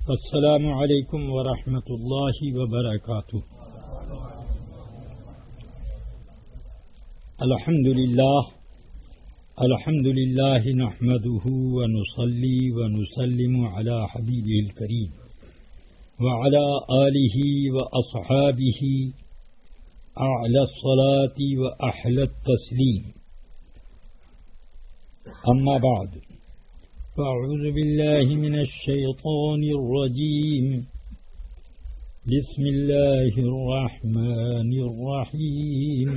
السلام علیکم ورحمۃ اللہ وبرکاتہ۔ الحمد للہ نحمده ونصلي ونسلم على حبیبه الکریم وعلى آلہ واصحابہ اعلی الصلاة واحلی التسلیم، اما بعد فاعوذ باللہ من الشیطان الرجیم، بسم اللہ الرحمن الرحیم۔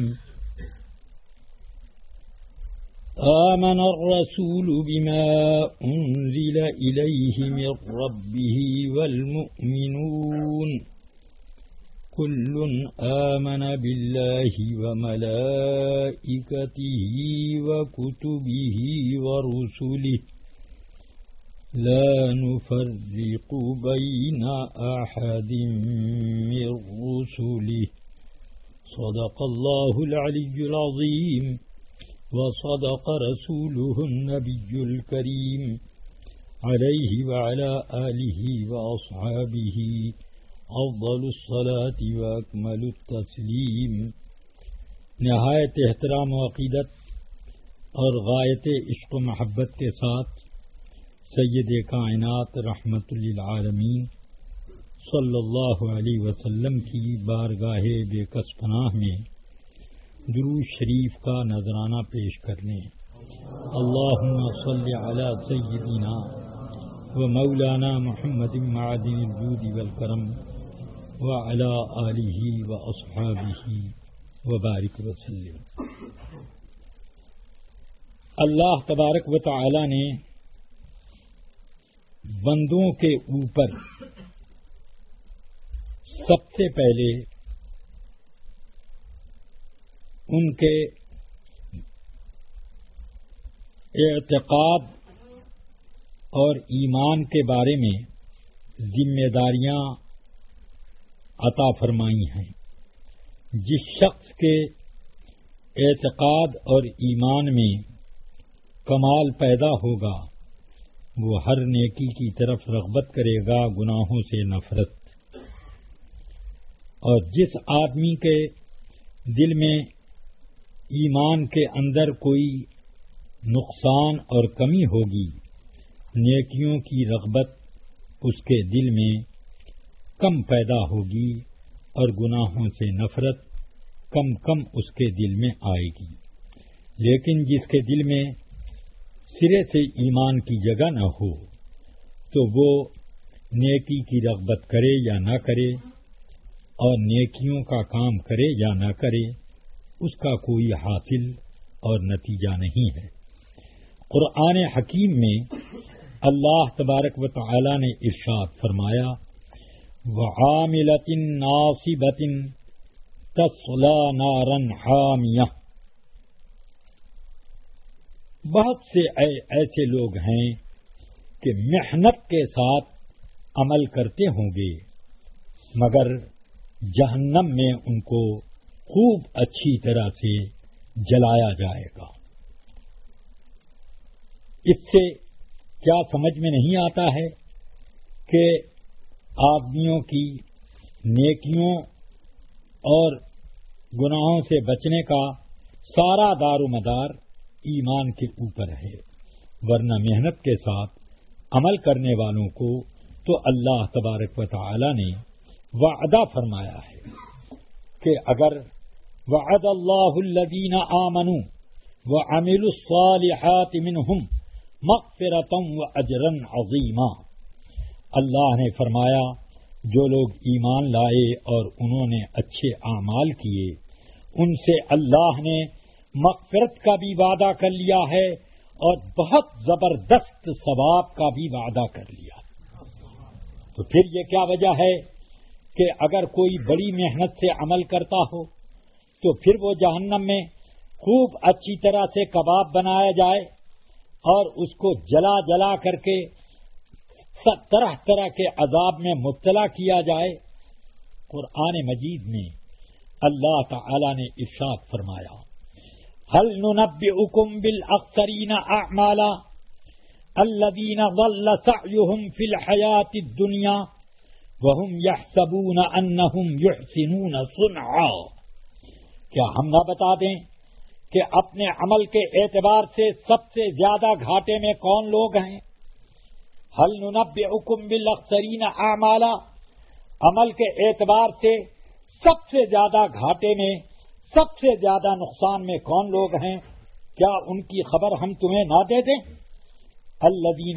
آمن الرسول بما انزل الیہ من ربہ والمؤمنون كل آمن بالله وملائكته وكتبه ورسله لا نفرق بين أحد من رسله، صدق الله العلي العظيم وصدق رسوله النبي الكريم عليه وعلى آله وأصحابه افضل الصلاة واکمل التسلیم۔ نہایت احترام و عقیدت اور غایت عشق و محبت کے ساتھ سید کائنات رحمت للعالمین صلی اللہ علیہ وسلم کی بارگاہ بے کس پناہ میں درود شریف کا نذرانہ پیش کر لیں۔ اللہم صل علی سیدنا و مولانا محمد معدن الجود والکرم وعلى آلہ واصحابہ وبارک وسلم۔ اللہ تبارک و تعالی نے بندوں کے اوپر سب سے پہلے ان کے اعتقاد اور ایمان کے بارے میں ذمہ داریاں عطا فرمائی ہیں۔ جس شخص کے اعتقاد اور ایمان میں کمال پیدا ہوگا وہ ہر نیکی کی طرف رغبت کرے گا، گناہوں سے نفرت۔ اور جس آدمی کے دل میں ایمان کے اندر کوئی نقصان اور کمی ہوگی، نیکیوں کی رغبت اس کے دل میں کم پیدا ہوگی اور گناہوں سے نفرت کم اس کے دل میں آئے گی۔ لیکن جس کے دل میں سرے سے ایمان کی جگہ نہ ہو تو وہ نیکی کی رغبت کرے یا نہ کرے اور نیکیوں کا کام کرے یا نہ کرے، اس کا کوئی حاصل اور نتیجہ نہیں ہے۔ قرآن حکیم میں اللہ تبارک و تعالی نے ارشاد فرمایا، وَعَامِلَةٍ نَاصِبَةٍ تَصْلَىٰ نَارًا حَامِيَةً۔ بہت سے ایسے لوگ ہیں کہ محنت کے ساتھ عمل کرتے ہوں گے مگر جہنم میں ان کو خوب اچھی طرح سے جلایا جائے گا۔ اس سے کیا سمجھ میں نہیں آتا ہے کہ آدمیوں کی نیکیوں اور گناہوں سے بچنے کا سارا دار و مدار ایمان کے اوپر ہے، ورنہ محنت کے ساتھ عمل کرنے والوں کو تو اللہ تبارک و تعالی نے وعدہ فرمایا ہے کہ اگر وعد اللہ الذین آمنوا وعملوا الصالحات منہم مغفرۃ واجرا عظیما، اللہ نے فرمایا جو لوگ ایمان لائے اور انہوں نے اچھے اعمال کیے ان سے اللہ نے مغفرت کا بھی وعدہ کر لیا ہے اور بہت زبردست ثواب کا بھی وعدہ کر لیا۔ تو پھر یہ کیا وجہ ہے کہ اگر کوئی بڑی محنت سے عمل کرتا ہو تو پھر وہ جہنم میں خوب اچھی طرح سے کباب بنایا جائے اور اس کو جلا جلا کر کے طرح طرح کے عذاب میں مبتلا کیا جائے؟ قرآن مجید میں اللہ تعالی نے ارشاد فرمایا، هل ننبئكم بالاخسرین اعمالا، الذین ضل سعیہم فی الحیاۃ الدنیا وہم یحسبون انہم یحسنون صنعا. کیا ہم نہ بتا دیں کہ اپنے عمل کے اعتبار سے سب سے زیادہ گھاٹے میں کون لوگ ہیں؟ هل ننبئکم بالاخسرین اعمالا. عمل کے اعتبار سے سب سے زیادہ گھاٹے میں، سب سے زیادہ نقصان میں کون لوگ ہیں؟ کیا ان کی خبر ہم تمہیں نہ دے دیں؟ الذین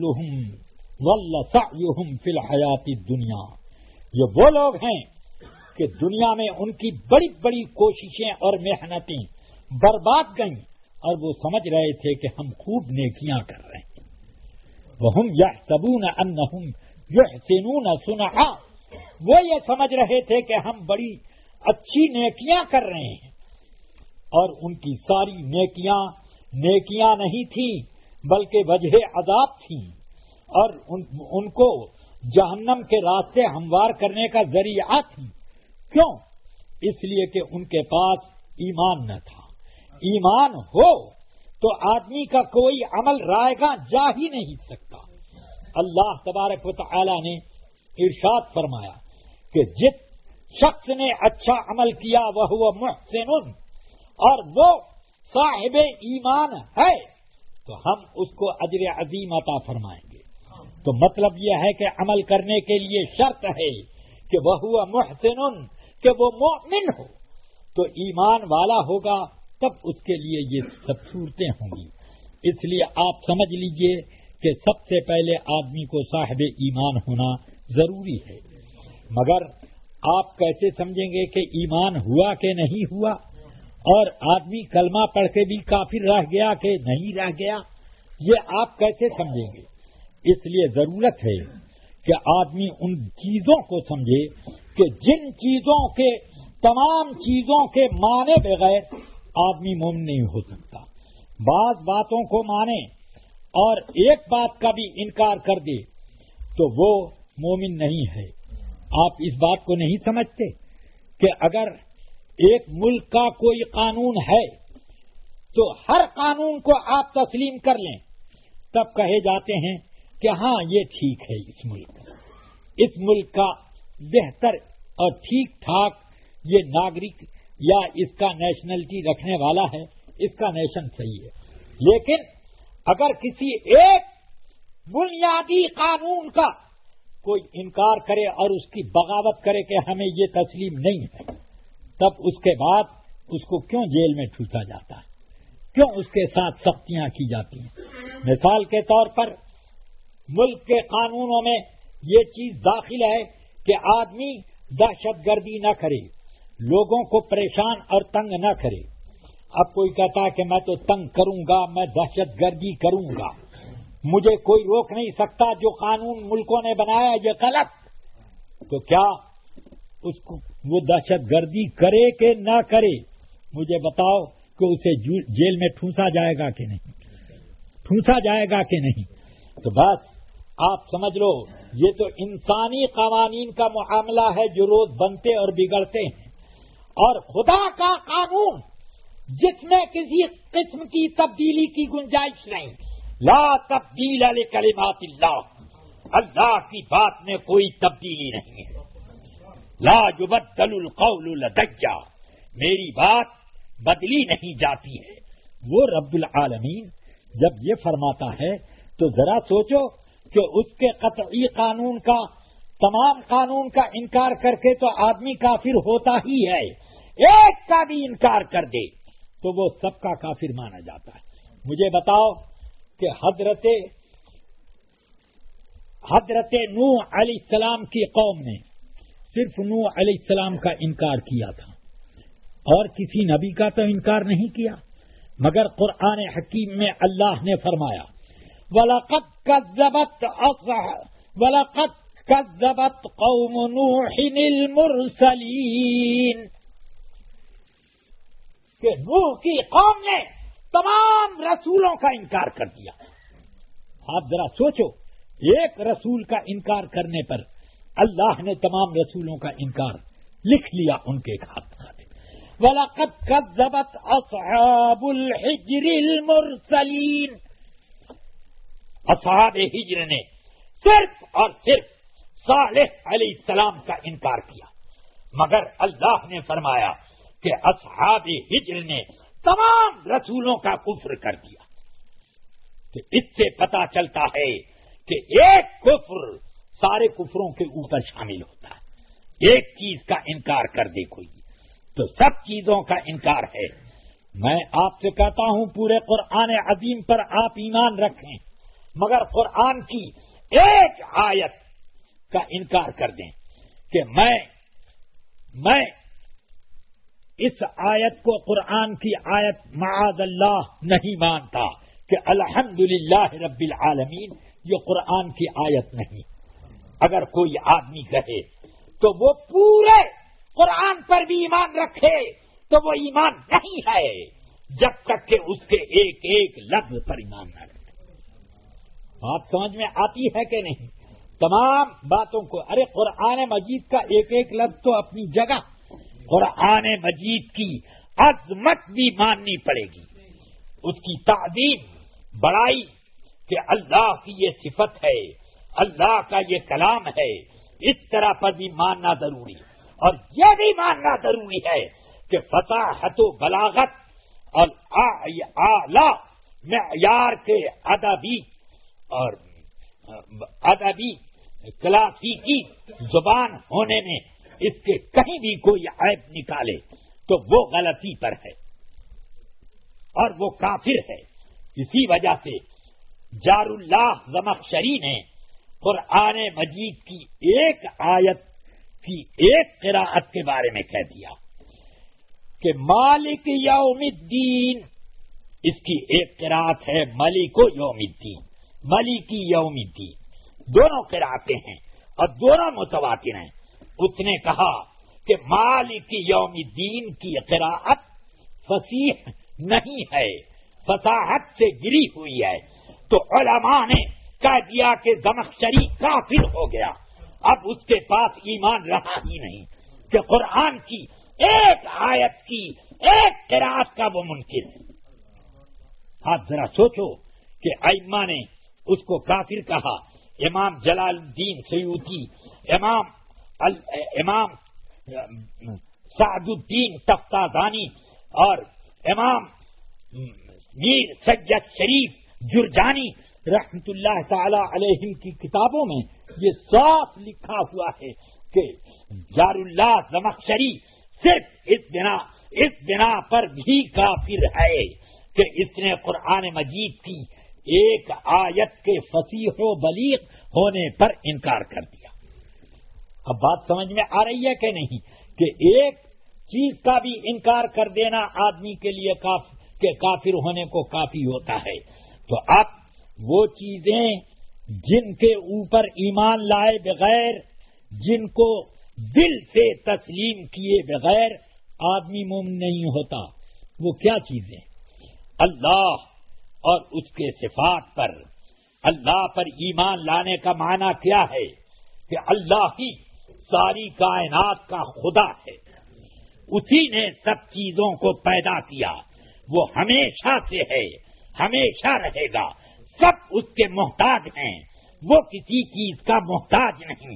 ضل سعیہم فی الحیاۃ الدنیا. یہ وہ لوگ ہیں کہ دنیا میں ان کی بڑی بڑی کوششیں اور محنتیں برباد گئیں اور وہ سمجھ رہے تھے کہ ہم خوب نیکیاں کر رہے ہیں. وہم یحسبون انہم یحسنون صنعا. وہ یہ سمجھ رہے تھے کہ ہم بڑی اچھی نیکیاں کر رہے ہیں، اور ان کی ساری نیکیاں نہیں تھیں بلکہ وجہ عذاب تھیں، اور ان کو جہنم کے راستے ہموار کرنے کا ذریعہ تھی. کیوں؟ اس لیے کہ ان کے پاس ایمان نہ تھا. ایمان ہو تو آدمی کا کوئی عمل رائے گا جا ہی نہیں سکتا. اللہ تبارک و تعالی نے ارشاد فرمایا کہ جس شخص نے اچھا عمل کیا وہ محسن، اور وہ صاحب ایمان ہے، تو ہم اس کو اجر عظیم عطا فرمائیں گے. تو مطلب یہ ہے کہ عمل کرنے کے لیے شرط ہے کہ وہ محسن، کہ وہ مومن ہو. تو ایمان والا ہوگا تب اس کے لیے یہ سب صورتیں ہوں گی. اس لیے آپ سمجھ لیجئے کہ سب سے پہلے آدمی کو صاحب ایمان ہونا ضروری ہے. مگر آپ کیسے سمجھیں گے کہ ایمان ہوا کہ نہیں ہوا، اور آدمی کلمہ پڑھ کے بھی کافر رہ گیا کہ نہیں رہ گیا؟ یہ آپ کیسے سمجھیں گے؟ اس لیے ضرورت ہے کہ آدمی ان چیزوں کو سمجھے کہ جن چیزوں کے، تمام چیزوں کے مانے بغیر آدمی مومن نہیں ہو سکتا. بعض باتوں کو مانے اور ایک بات کا بھی انکار کر دے تو وہ مومن نہیں ہے. آپ اس بات کو نہیں سمجھتے کہ اگر ایک ملک کا کوئی قانون ہے تو ہر قانون کو آپ تسلیم کر لیں، تب کہے جاتے ہیں کہ ہاں یہ ٹھیک ہے، اس ملک کا بہتر اور ٹھیک ٹھاک یہ ناگرک یا اس کا نیشنلٹی رکھنے والا ہے، اس کا نیشن صحیح ہے. لیکن اگر کسی ایک بنیادی قانون کا کوئی انکار کرے اور اس کی بغاوت کرے کہ ہمیں یہ تسلیم نہیں ہے، تب اس کے بعد اس کو کیوں جیل میں ٹھوسا جاتا ہے، کیوں اس کے ساتھ سختیاں کی جاتی ہیں؟ مثال کے طور پر ملک کے قانونوں میں یہ چیز داخل ہے کہ آدمی دہشت گردی نہ کرے، لوگوں کو پریشان اور تنگ نہ کرے. اب کوئی کہتا ہے کہ میں تو تنگ کروں گا، میں دہشت گردی کروں گا، مجھے کوئی روک نہیں سکتا، جو قانون ملکوں نے بنایا یہ غلط. تو کیا اس کو وہ دہشت گردی کرے کہ نہ کرے؟ مجھے بتاؤ کہ اسے جیل میں ٹھوسا جائے گا کہ نہیں؟ ٹھوسا جائے گا کہ نہیں؟ تو بس آپ سمجھ لو یہ تو انسانی قوانین کا معاملہ ہے جو روز بنتے اور بگڑتے ہیں. اور خدا کا قانون جس میں کسی قسم کی تبدیلی کی گنجائش نہیں، لا تبدیل لکلمات اللہ، اللہ کی بات میں کوئی تبدیلی نہیں ہے. لا یبدل القول لدی، میری بات بدلی نہیں جاتی ہے. وہ رب العالمین جب یہ فرماتا ہے تو ذرا سوچو کہ اس کے قطعی قانون کا، تمام قانون کا انکار کر کے تو آدمی کافر ہوتا ہی ہے. ایک کا بھی انکار کر دے تو وہ سب کا کافر مانا جاتا ہے. مجھے بتاؤ کہ حضرت نوح علیہ السلام کی قوم نے صرف نوح علیہ السلام کا انکار کیا تھا اور کسی نبی کا تو انکار نہیں کیا، مگر قرآن حکیم میں اللہ نے فرمایا وَلَقَدْ كَذَّبَتْ قَوْمُ نُوحٍ الْمُرْسَلِينَ، کہ نوح کی قوم نے تمام رسولوں کا انکار کر دیا. آپ ذرا سوچو، ایک رسول کا انکار کرنے پر اللہ نے تمام رسولوں کا انکار لکھ لیا ان کے ہاتھ. وَلَقَدْ كَذَّبَتْ أَصْحَابُ الْحِجْرِ الْمُرْسَلِينَ، اصحاب ہجر نے صرف اور صرف صالح علیہ السلام کا انکار کیا، مگر اللہ نے فرمایا کہ اصحاب ہجر نے تمام رسولوں کا کفر کر دیا۔ کہ اس سے پتا چلتا ہے کہ ایک کفر سارے کفروں کے اوپر شامل ہوتا ہے۔ ایک چیز کا انکار کر دے کوئی تو سب چیزوں کا انکار ہے۔ میں آپ سے کہتا ہوں پورے قرآن عظیم پر آپ ایمان رکھیں، مگر قرآن کی ایک آیت کا انکار کر دیں کہ میں اس آیت کو قرآن کی آیت معاذ اللہ نہیں مانتا کہ الحمدللہ رب العالمین یہ قرآن کی آیت نہیں۔ اگر کوئی آدمی کہے تو وہ پورے قرآن پر بھی ایمان رکھے تو وہ ایمان نہیں ہے جب تک کہ اس کے ایک ایک لفظ پر ایمان نہ رکھے۔ بات سمجھ میں آتی ہے کہ نہیں؟ تمام باتوں کو ارے قرآن مجید کا ایک ایک لفظ تو اپنی جگہ، قرآن مجید کی عظمت بھی ماننی پڑے گی، اس کی تعظیم بڑائی کہ اللہ کی یہ صفت ہے، اللہ کا یہ کلام ہے، اس طرح پر بھی ماننا ضروری ہے۔ اور یہ بھی ماننا ضروری ہے کہ فصاحت و بلاغت اور اعلیٰ معیار کے ادبی کلاسیکی زبان ہونے میں اس کے کہیں بھی کوئی عیب نکالے تو وہ غلطی پر ہے اور وہ کافر ہے۔ اسی وجہ سے جار اللہ زمخشری نے قرآن مجید کی ایک آیت کی ایک قراءت کے بارے میں کہہ دیا کہ مالک یوم الدین، اس کی ایک قراءت ہے ملک یوم الدین، ملکی یوم الدین، دونوں قراءتیں ہیں اور دونوں متواتر ہیں۔ اس نے کہا کہ مالک یوم الدین کی قراءت فصیح نہیں ہے، فصاحت سے گری ہوئی ہے، تو علماء نے کہہ دیا کہ زمخشری کافر ہو گیا، اب اس کے پاس ایمان رہا ہی نہیں کہ قرآن کی ایک آیت کی ایک قراءت کا وہ منکر ہے۔ آپ ذرا سوچو کہ ائمہ نے اس کو کافر کہا، امام جلال الدین سیوطی، امام سعد الدین تفتازانی اور امام میر سید شریف جرجانی رحمت اللہ تعالی علیہم کی کتابوں میں یہ صاف لکھا ہوا ہے کہ جار اللہ زمخشری صرف اس بنا پر بھی کافر ہے کہ اس نے قرآن مجید کی ایک آیت کے فصیح و بلیغ ہونے پر انکار کر دیا۔ اب بات سمجھ میں آ رہی ہے کہ نہیں کہ ایک چیز کا بھی انکار کر دینا آدمی کے لیے کافر ہونے کو کافی ہوتا ہے۔ تو اب وہ چیزیں جن کے اوپر ایمان لائے بغیر، جن کو دل سے تسلیم کیے بغیر آدمی مومن نہیں ہوتا، وہ کیا چیزیں؟ اللہ اور اس کے صفات پر، اللہ پر ایمان لانے کا معنی کیا ہے کہ اللہ ہی ساری کائنات کا خدا ہے، اسی نے سب چیزوں کو پیدا کیا، وہ ہمیشہ سے ہے، ہمیشہ رہے گا، سب اس کے محتاج ہیں، وہ کسی چیز کا محتاج نہیں۔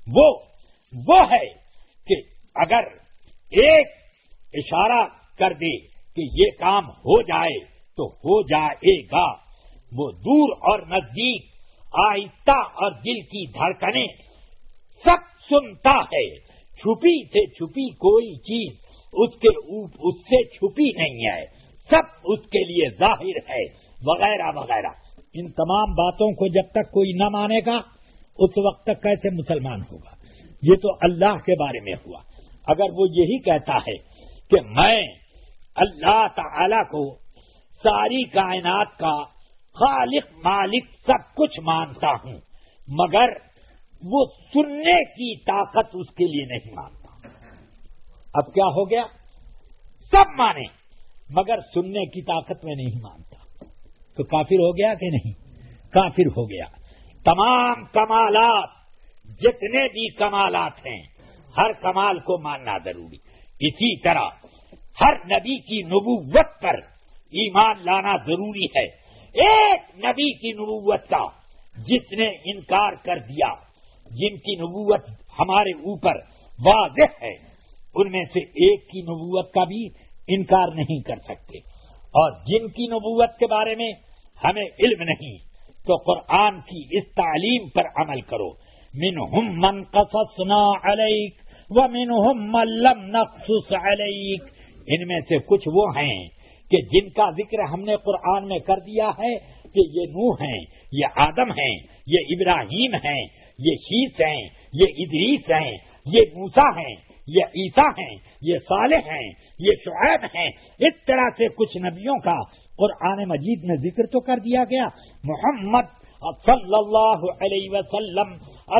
وہ ہے کہ اگر ایک اشارہ کر دے کہ یہ کام ہو جائے تو ہو جائے گا، وہ دور اور نزدیک، آہستہ اور دل کی دھڑکنیں سب سنتا ہے، چھپی سے چھپی کوئی چیز اس سے چھپی نہیں ہے، سب اس کے لیے ظاہر ہے، وغیرہ وغیرہ۔ ان تمام باتوں کو جب تک کوئی نہ مانے گا اس وقت تک کیسے مسلمان ہوگا؟ یہ تو اللہ کے بارے میں ہوا۔ اگر وہ یہی کہتا ہے کہ میں اللہ تعالی کو ساری کائنات کا خالق مالک سب کچھ مانتا ہوں، مگر وہ سننے کی طاقت اس کے لیے نہیں مانتا، اب کیا ہو گیا؟ سب مانے مگر سننے کی طاقت میں نہیں مانتا، تو کافر ہو گیا کہ نہیں؟ کافر ہو گیا۔ تمام کمالات، جتنے بھی کمالات ہیں، ہر کمال کو ماننا ضروری۔ اسی طرح ہر نبی کی نبوت پر ایمان لانا ضروری ہے ایک نبی کی نبوت کا جس نے انکار کر دیا، جن کی نبوت ہمارے اوپر واضح ہے، ان میں سے ایک کی نبوت کا بھی انکار نہیں کر سکتے، اور جن کی نبوت کے بارے میں ہمیں علم نہیں تو قرآن کی اس تعلیم پر عمل کرو۔ منہم من قصصنا علیک ومنہم من لم نقصص علیک، ان میں سے کچھ وہ ہیں کہ جن کا ذکر ہم نے قرآن میں کر دیا ہے کہ یہ نوح ہیں، یہ آدم ہیں، یہ ابراہیم ہیں، یہ شیس ہیں، یہ ادریس ہیں، یہ موسیٰ ہیں، یہ عیسیٰ ہیں، یہ صالح ہیں، یہ شعیب ہیں۔ اس طرح سے کچھ نبیوں کا قرآن مجید میں ذکر تو کر دیا گیا۔ محمد صلی اللہ علیہ وسلم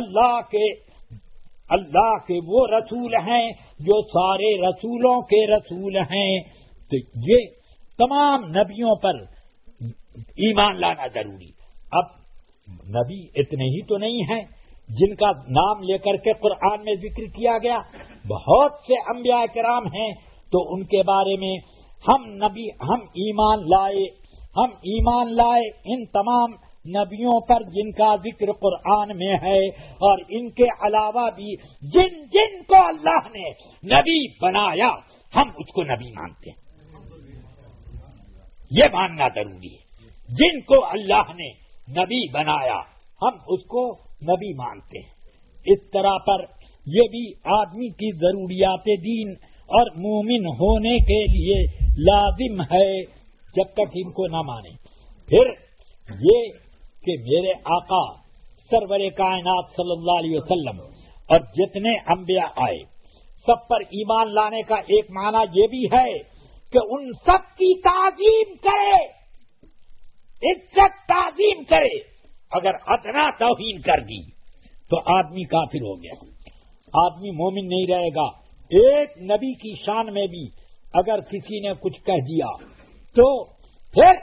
اللہ کے وہ رسول ہیں جو سارے رسولوں کے رسول ہیں، تو یہ تمام نبیوں پر ایمان لانا ضروری۔ اب نبی اتنے ہی تو نہیں ہیں جن کا نام لے کر کے قرآن میں ذکر کیا گیا، بہت سے انبیاء کرام ہیں، تو ان کے بارے میں ہم ایمان لائے ان تمام نبیوں پر جن کا ذکر قرآن میں ہے، اور ان کے علاوہ بھی جن کو اللہ نے نبی بنایا ہم اس کو نبی مانتے ہیں، یہ ماننا ضروری ہے۔ جن کو اللہ نے نبی بنایا ہم اس کو نبی مانتے ہیں۔ اس طرح پر یہ بھی آدمی کی ضروریات دین اور مومن ہونے کے لیے لازم ہے، جب تک ان کو نہ مانے۔ پھر یہ کہ میرے آقا سرور کائنات صلی اللہ علیہ وسلم اور جتنے انبیاء آئے سب پر ایمان لانے کا ایک معنی یہ بھی ہے کہ ان سب کی تعظیم کرے، عزت تعظیم کرے۔ اگر ادنا توہین کر دی تو آدمی کافر ہو گیا، آدمی مومن نہیں رہے گا۔ ایک نبی کی شان میں بھی اگر کسی نے کچھ کہہ دیا تو پھر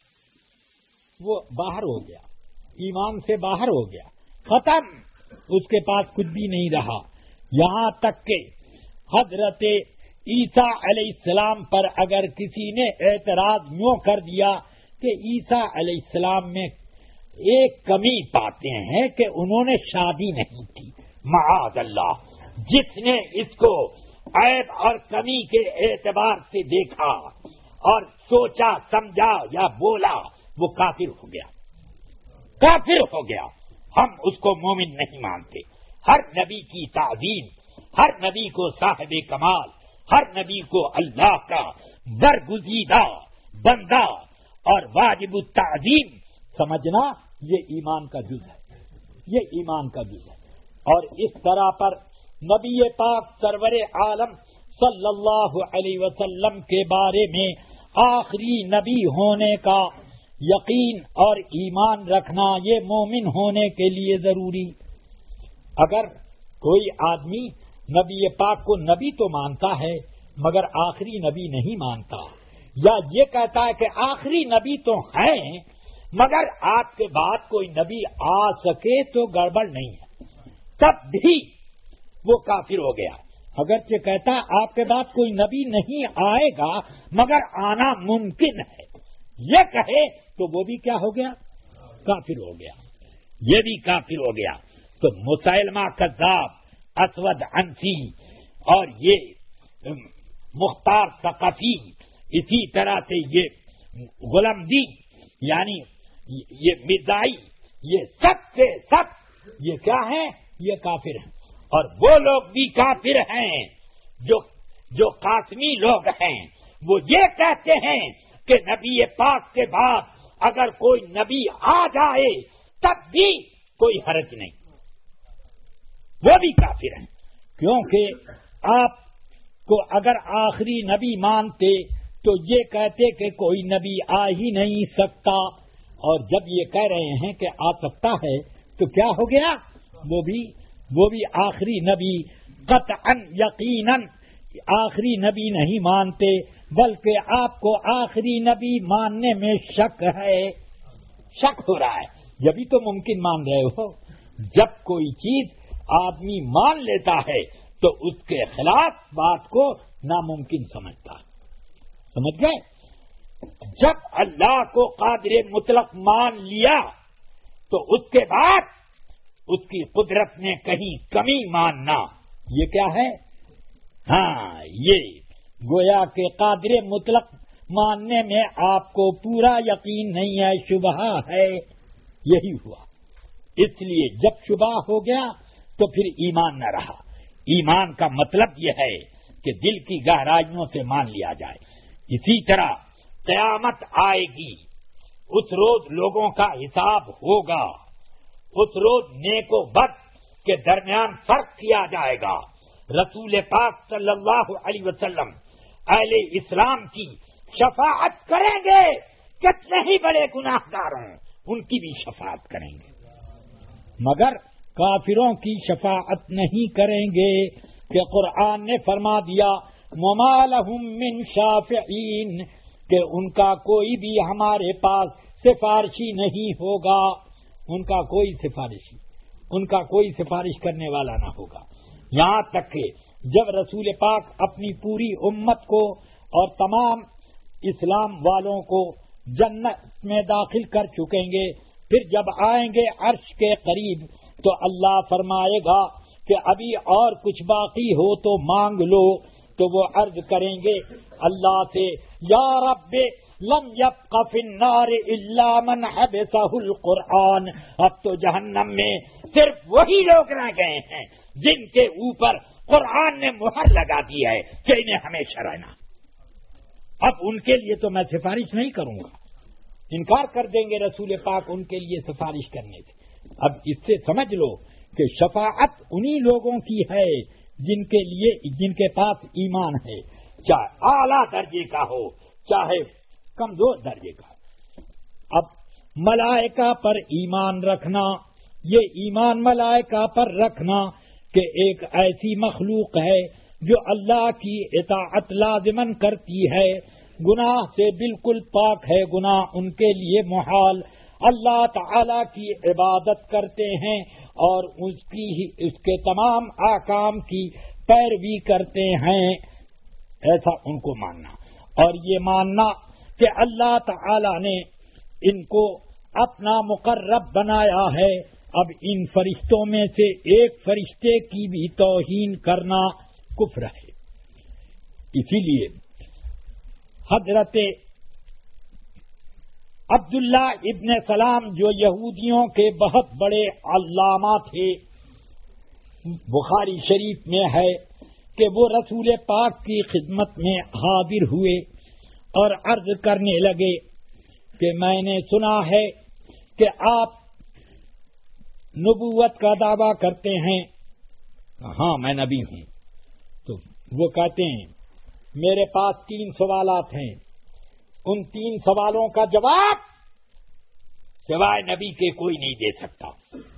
وہ باہر ہو گیا، ایمان سے باہر ہو گیا، ختم، اس کے پاس کچھ بھی نہیں رہا۔ یہاں تک کہ حضرت عیسیٰ علیہ السلام پر اگر کسی نے اعتراض یوں کر دیا کہ عیسیٰ علیہ السلام میں ایک کمی پاتے ہیں کہ انہوں نے شادی نہیں کی، معاذ اللہ، جس نے اس کو عیب اور کمی کے اعتبار سے دیکھا اور سوچا سمجھا یا بولا وہ کافر ہو گیا، کافر ہو گیا۔ ہم اس کو مومن نہیں مانتے۔ ہر نبی کی تعظیم، ہر نبی کو صاحب کمال، ہر نبی کو اللہ کا برگزیدہ بندہ اور واجب التعظیم سمجھنا یہ ایمان کا جز ہے، یہ ایمان کا جز ہے۔ اور اس طرح پر نبی پاک سرور عالم صلی اللہ علیہ وسلم کے بارے میں آخری نبی ہونے کا یقین اور ایمان رکھنا یہ مومن ہونے کے لیے ضروری۔ اگر کوئی آدمی نبی پاک کو نبی تو مانتا ہے مگر آخری نبی نہیں مانتا، یا یہ کہتا ہے کہ آخری نبی تو ہیں مگر آپ کے بعد کوئی نبی آ سکے تو گڑبڑ نہیں ہے، تب بھی وہ کافر ہو گیا۔ اگرچہ کہتا آپ کے بعد کوئی نبی نہیں آئے گا مگر آنا ممکن ہے، یہ کہے تو وہ بھی کیا ہو گیا؟ کافر ہو گیا، یہ بھی کافر ہو گیا۔ تو مسیلمہ کذاب، اسود عنسی اور یہ مختار ثقفی، اسی طرح سے یہ غلامدی یعنی یہ مرزائی، یہ سب سے سب یہ کیا ہے؟ یہ کافر ہیں۔ اور وہ لوگ بھی کافر ہیں جو قاسمی لوگ ہیں، وہ یہ کہتے ہیں کہ نبی پاک کے بعد اگر کوئی نبی آ جائے تب بھی کوئی حرج نہیں، وہ بھی کافر ہیں، کیونکہ آپ کو اگر آخری نبی مانتے تو یہ کہتے کہ کوئی نبی آ ہی نہیں سکتا، اور جب یہ کہہ رہے ہیں کہ آ سکتا ہے تو کیا ہو گیا؟ وہ بھی آخری نبی قطعاً یقیناً آخری نبی نہیں مانتے، بلکہ آپ کو آخری نبی ماننے میں شک ہے، شک ہو رہا ہے۔ جبھی تو ممکن مان رہے ہو، جب کوئی چیز آدمی مان لیتا ہے تو اس کے خلاف بات کو ناممکن سمجھتا ہے، سمجھ گئے؟ جب اللہ کو قادر مطلق مان لیا تو اس کے بعد اس کی قدرت میں کہیں کمی ماننا، یہ کیا ہے؟ ہاں، یہ گویا کہ قادر مطلق ماننے میں آپ کو پورا یقین نہیں ہے، شبہ ہے، یہی ہوا۔ اس لیے جب شبہ ہو گیا تو پھر ایمان نہ رہا۔ ایمان کا مطلب یہ ہے کہ دل کی گہرائیوں سے مان لیا جائے۔ اسی طرح قیامت آئے گی، اس روز لوگوں کا حساب ہوگا، اس روز نیک و بد کے درمیان فرق کیا جائے گا۔ رسول پاک صلی اللہ علیہ وسلم اہل اسلام کی شفاعت کریں گے، کتنے ہی بڑے گناہ گار ہوں ان کی بھی شفاعت کریں گے، مگر کافروں کی شفاعت نہیں کریں گے، کہ قرآن نے فرما دیا وما لهم من شافعین، کہ ان کا کوئی بھی ہمارے پاس سفارشی نہیں ہوگا، ان کا کوئی سفارش کرنے والا نہ ہوگا۔ یہاں تک کہ جب رسول پاک اپنی پوری امت کو اور تمام اسلام والوں کو جنت میں داخل کر چکیں گے، پھر جب آئیں گے عرش کے قریب تو اللہ فرمائے گا کہ ابھی اور کچھ باقی ہو تو مانگ لو، تو وہ عرض کریں گے اللہ سے یا رب لم یبق فی النار الا من حبسہ القرآن، اب تو جہنم میں صرف وہی لوگ رہ گئے ہیں جن کے اوپر قرآن نے مہر لگا دی ہے کہ انہیں ہمیشہ رہنا۔ اب ان کے لیے تو میں سفارش نہیں کروں گا، انکار کر دیں گے رسول پاک ان کے لیے سفارش کرنے سے۔ اب اس سے سمجھ لو کہ شفاعت انہی لوگوں کی ہے جن کے پاس ایمان ہے، چاہے اعلیٰ درجے کا ہو چاہے کمزور درجے کا۔ اب ملائکہ پر ایمان رکھنا، یہ ایمان ملائکہ پر رکھنا کہ ایک ایسی مخلوق ہے جو اللہ کی اطاعت لازماً کرتی ہے، گناہ سے بالکل پاک ہے، گناہ ان کے لیے محال، اللہ تعالی کی عبادت کرتے ہیں اور اس کے تمام احکام کی پیروی کرتے ہیں، ایسا ان کو ماننا، اور یہ ماننا کہ اللہ تعالی نے ان کو اپنا مقرب بنایا ہے۔ اب ان فرشتوں میں سے ایک فرشتے کی بھی توہین کرنا کفر ہے۔ اسی لیے حضرت عبداللہ ابن سلام جو یہودیوں کے بہت بڑے علامہ تھے، بخاری شریف میں ہے کہ وہ رسول پاک کی خدمت میں حاضر ہوئے اور عرض کرنے لگے کہ میں نے سنا ہے کہ آپ نبوت کا دعویٰ کرتے ہیں۔ ہاں میں نبی ہوں۔ تو وہ کہتے ہیں میرے پاس 3 سوالات ہیں، ان 3 سوالوں کا جواب سوائے نبی کے کوئی نہیں دے سکتا،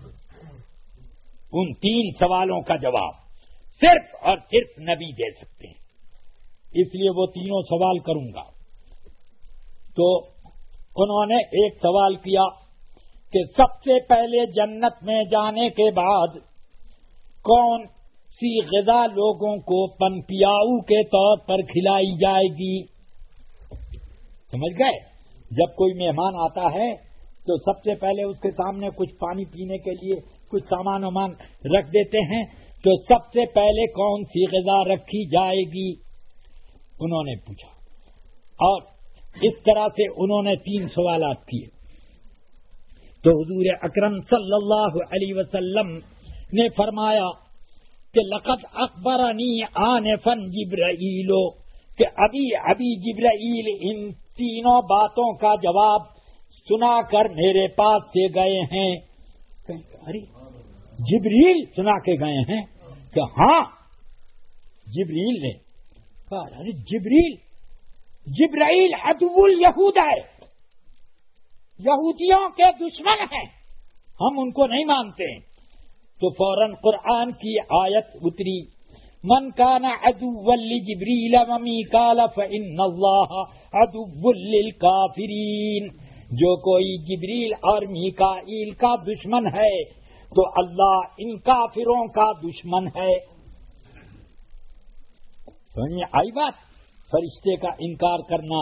ان 3 سوالوں کا جواب صرف اور صرف نبی دے سکتے ہیں، اس لیے وہ تینوں سوال کروں گا۔ تو انہوں نے ایک سوال کیا کہ سب سے پہلے جنت میں جانے کے بعد کون سی غذا لوگوں کو پنپیاؤ کے طور پر کھلائی جائے گی؟ سمجھ گئے؟ جب کوئی مہمان آتا ہے تو سب سے پہلے اس کے سامنے کچھ پانی پینے کے لیے کچھ سامان وامان رکھ دیتے ہیں، تو سب سے پہلے کون سی غذا رکھی جائے گی؟ انہوں نے پوچھا، اور اس طرح سے انہوں نے 3 سوالات کیے۔ تو حضور اکرم صلی اللہ علیہ وسلم نے فرمایا کہ لقد اخبرنی آنفا جبرائیل، کہ ابھی جبرائیل ان 3 باتوں کا جواب سنا کر میرے پاس سے گئے ہیں۔ ارے جبریل سنا کے گئے ہیں؟ کہ ہاں جبریل نے کہا، ارے جبرائیل عدو الیہود ہے، یہودیوں کے دشمن ہیں، ہم ان کو نہیں مانتے۔ تو فوراً قرآن کی آیت اتری، من کان عدوا لجبریل ومیکال فإن اللہ عدو للکافرین، جو کوئی جبریل اور میکائیل کا دشمن ہے تو اللہ ان کافروں کا دشمن ہے۔ سمجھ آئی بات؟ فرشتے کا انکار کرنا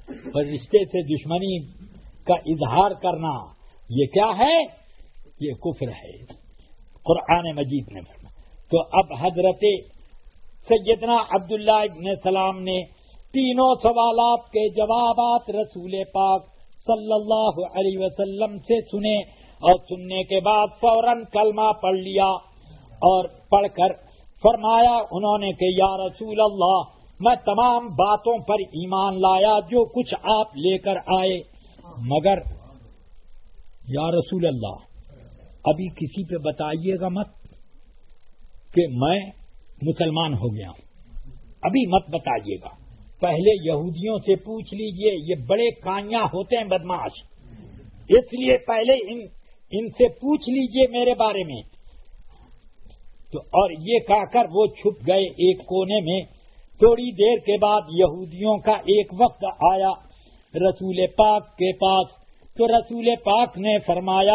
اور رشتے سے دشمنی کا اظہار کرنا یہ کیا ہے؟ یہ کفر ہے، قرآن مجید نے فرمایا۔ تو اب حضرت سیدنا عبداللہ ابن سلام نے تینوں سوالات کے جوابات رسول پاک صلی اللہ علیہ وسلم سے سنے، اور سننے کے بعد فوراً کلمہ پڑھ لیا، اور پڑھ کر فرمایا انہوں نے کہ یا رسول اللہ، میں تمام باتوں پر ایمان لایا جو کچھ آپ لے کر آئے، مگر یا رسول اللہ ابھی کسی پہ بتائیے گا مت کہ میں مسلمان ہو گیا ہوں، ابھی مت بتائیے گا، پہلے یہودیوں سے پوچھ لیجئے، یہ بڑے کانیاں ہوتے ہیں بدماش، اس لیے پہلے ان سے پوچھ لیجئے میرے بارے میں۔ تو اور یہ کہہ کر وہ چھپ گئے ایک کونے میں۔ تھوڑی دیر کے بعد یہودیوں کا ایک وقت آیا رسول پاک کے پاس، تو رسول پاک نے فرمایا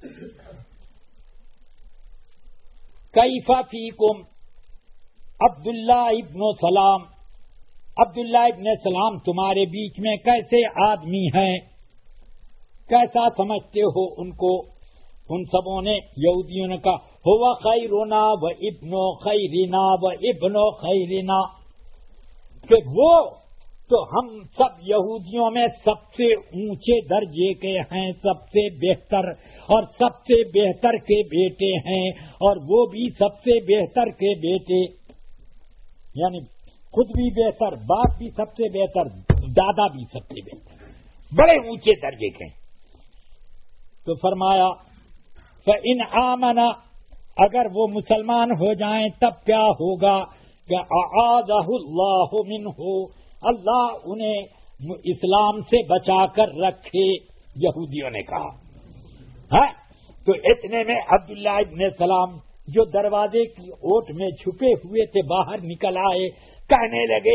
کیف فیکم عبداللہ ابن سلام، عبداللہ ابن سلام تمہارے بیچ میں کیسے آدمی ہیں، کیسا سمجھتے ہو ان کو؟ ان سبوں نے یہودیوں نے کہا ہوا خیرنا و ابن خیرنا و ابن خیرنا، کہ وہ تو ہم سب یہودیوں میں سب سے اونچے درجے کے ہیں، سب سے بہتر، اور سب سے بہتر کے بیٹے ہیں، اور وہ بھی سب سے بہتر کے بیٹے، یعنی خود بھی بہتر، باپ بھی سب سے بہتر، دادا بھی سب سے بہتر، بڑے اونچے درجے کے ہیں۔ تو فرمایا فَإِنْ آمَنَ، اگر وہ مسلمان ہو جائیں تب کیا ہوگا کہ أَعَاذَهُ اللَّهُ مِنْهُ، اللہ انہیں اسلام سے بچا کر رکھے، یہودیوں نے کہا۔ تو اتنے میں عبداللہ ابن سلام جو دروازے کی اوٹ میں چھپے ہوئے تھے باہر نکل آئے، کہنے لگے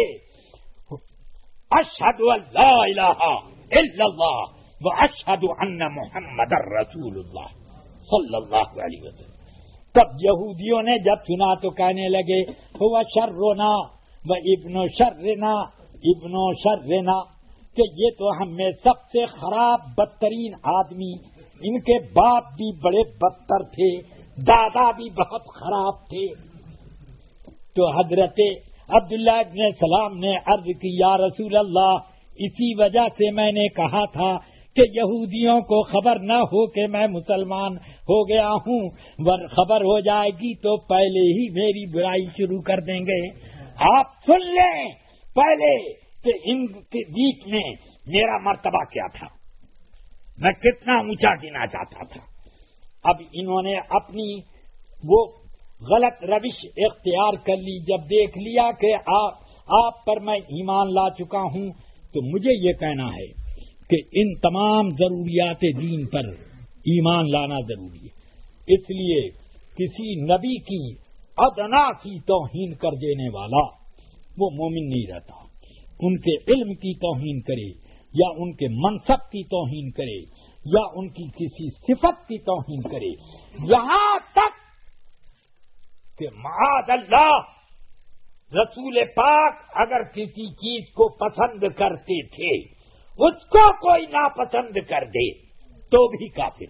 اشہد ان لا الہ الا اللہ واشہد ان محمد رسول اللہ صلی اللہ علیہ وسلم۔ تب یہودیوں نے جب سنا تو کہنے لگے ہوا شرنا و ابن شرنا ابن شرنا، کہ یہ تو ہم میں سب سے خراب بدترین آدمی، ان کے باپ بھی بڑے بدتر تھے، دادا بھی بہت خراب تھے۔ تو حضرت عبداللہ ابن سلام نے عرض کی یا رسول اللہ، اسی وجہ سے میں نے کہا تھا کہ یہودیوں کو خبر نہ ہو کہ میں مسلمان ہو گیا ہوں، ور خبر ہو جائے گی تو پہلے ہی میری برائی شروع کر دیں گے۔ آپ سن لیں پہلے کہ ان کے بیچ میں میرا مرتبہ کیا تھا، میں کتنا اونچا گنا چاہتا تھا۔ اب انہوں نے اپنی وہ غلط روش اختیار کر لی، جب دیکھ لیا کہ آپ پر میں ایمان لا چکا ہوں، تو مجھے یہ کہنا ہے کہ ان تمام ضروریات دین پر ایمان لانا ضروری ہے۔ اس لیے کسی نبی کی ادنا کی توہین کر دینے والا وہ مومن نہیں رہتا، ان کے علم کی توہین کرے یا ان کے منصب کی توہین کرے یا ان کی کسی صفت کی توہین کرے، یہاں تک کہ معاذ اللہ رسول پاک اگر کسی چیز کو پسند کرتے تھے، اس کو کوئی ناپسند کر دے تو بھی کافر۔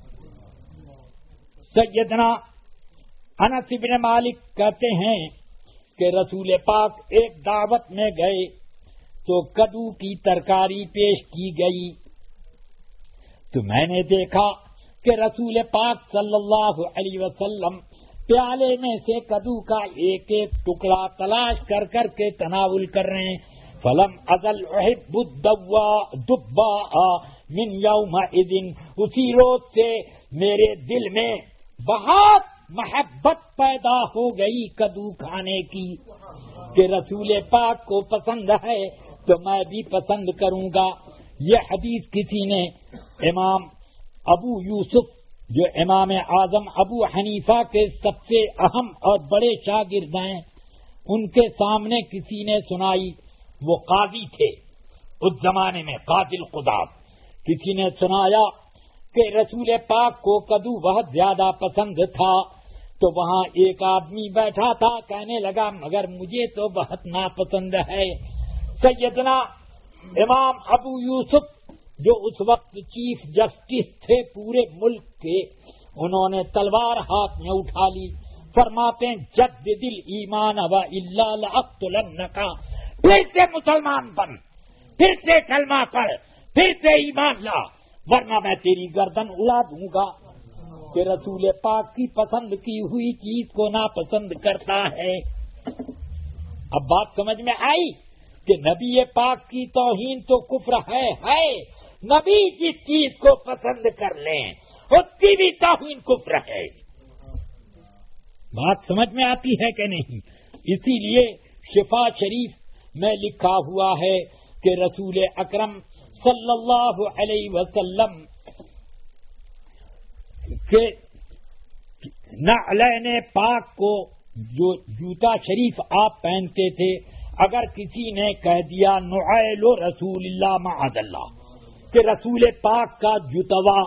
سیدنا انس بن مالک کہتے ہیں کہ رسول پاک ایک دعوت میں گئے تو کدو کی ترکاری پیش کی گئی، تو میں نے دیکھا کہ رسول پاک صلی اللہ علیہ وسلم پیالے میں سے کدو کا ایک ایک ٹکڑا تلاش کر کر کے تناول کر رہے ہیں۔ فلم ازل احب الدباء من یومئذ، اسی روز سے میرے دل میں بہت محبت پیدا ہو گئی کدو کھانے کی، کہ رسول پاک کو پسند ہے تو میں بھی پسند کروں گا۔ یہ حدیث کسی نے امام ابو یوسف جو امام اعظم ابو حنیفہ کے سب سے اہم اور بڑے شاگرد ہیں، ان کے سامنے کسی نے سنائی، وہ قاضی تھے اس زمانے میں، قاضی القضات، کسی نے سنایا کہ رسول پاک کو کدو بہت زیادہ پسند تھا، تو وہاں ایک آدمی بیٹھا تھا، کہنے لگا مگر مجھے تو بہت ناپسند ہے۔ سیدنا امام ابو یوسف جو اس وقت چیف جسٹس تھے پورے ملک کے، انہوں نے تلوار ہاتھ میں اٹھا لی، فرماتے ہیں جدد الایمان والا لاقتلنک، پھر سے مسلمان بن، پھر سے کلمہ پڑھ، پھر سے ایمان لا، ورنہ میں تیری گردن اڑا دوں گا۔ کہ رسول پاک کی پسند کی ہوئی چیز کو ناپسند کرتا ہے۔ اب بات سمجھ میں آئی کہ نبی پاک کی توہین تو کفر ہے، نبی جس چیز کو پسند کر لیں اس کی بھی توہین کفر ہے۔ بات سمجھ میں آتی ہے کہ نہیں؟ اسی لیے شفا شریف میں لکھا ہوا ہے کہ رسول اکرم صلی اللہ علیہ وسلم کہ نعلین پاک کو جو جوتا شریف آپ پہنتے تھے، اگر کسی نے کہہ دیا نعیل رسول اللہ معاذ اللہ کہ رسول پاک کا جتوا،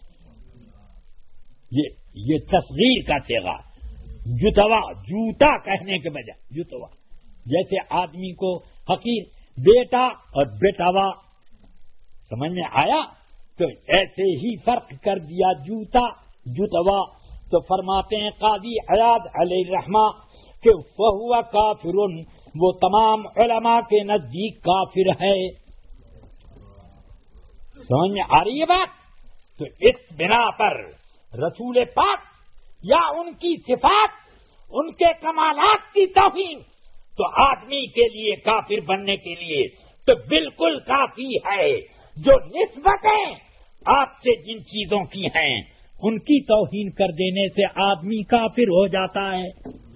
یہ تصغیر کا صیغہ، جتوا جوتا کہنے کے بجائے جتوا، جیسے آدمی کو حقیر بیٹا اور بیٹاوا، سمجھ میں آیا؟ تو ایسے ہی فرق کر دیا جوتا جتوا۔ تو فرماتے ہیں قاضی عیاض علیہ الرحمہ کہ فہو کافر، وہ تمام علماء کے نزدیک کافر ہے۔ سمجھ میں آ رہی ہے بات؟ تو اس بنا پر رسول پاک یا ان کی صفات، ان کے کمالات کی توہین تو آدمی کے لیے کافر بننے کے لیے تو بالکل کافی ہے۔ جو نسبتیں آپ سے جن چیزوں کی ہیں ان کی توہین کر دینے سے آدمی کافر ہو جاتا ہے،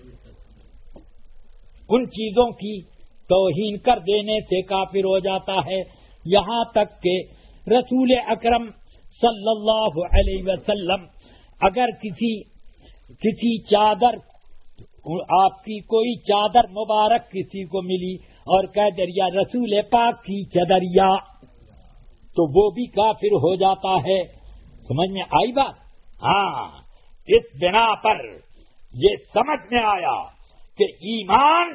ان چیزوں کی توہین کر دینے سے کافر ہو جاتا ہے۔ یہاں تک کہ رسول اکرم صلی اللہ علیہ وسلم اگر کسی چادر، آپ کی کوئی چادر مبارک کسی کو ملی اور کہہ دریا رسول پاک کی چادریا، تو وہ بھی کافر ہو جاتا ہے۔ سمجھ میں آئی بات؟ ہاں، اس بنا پر یہ سمجھ میں آیا کہ ایمان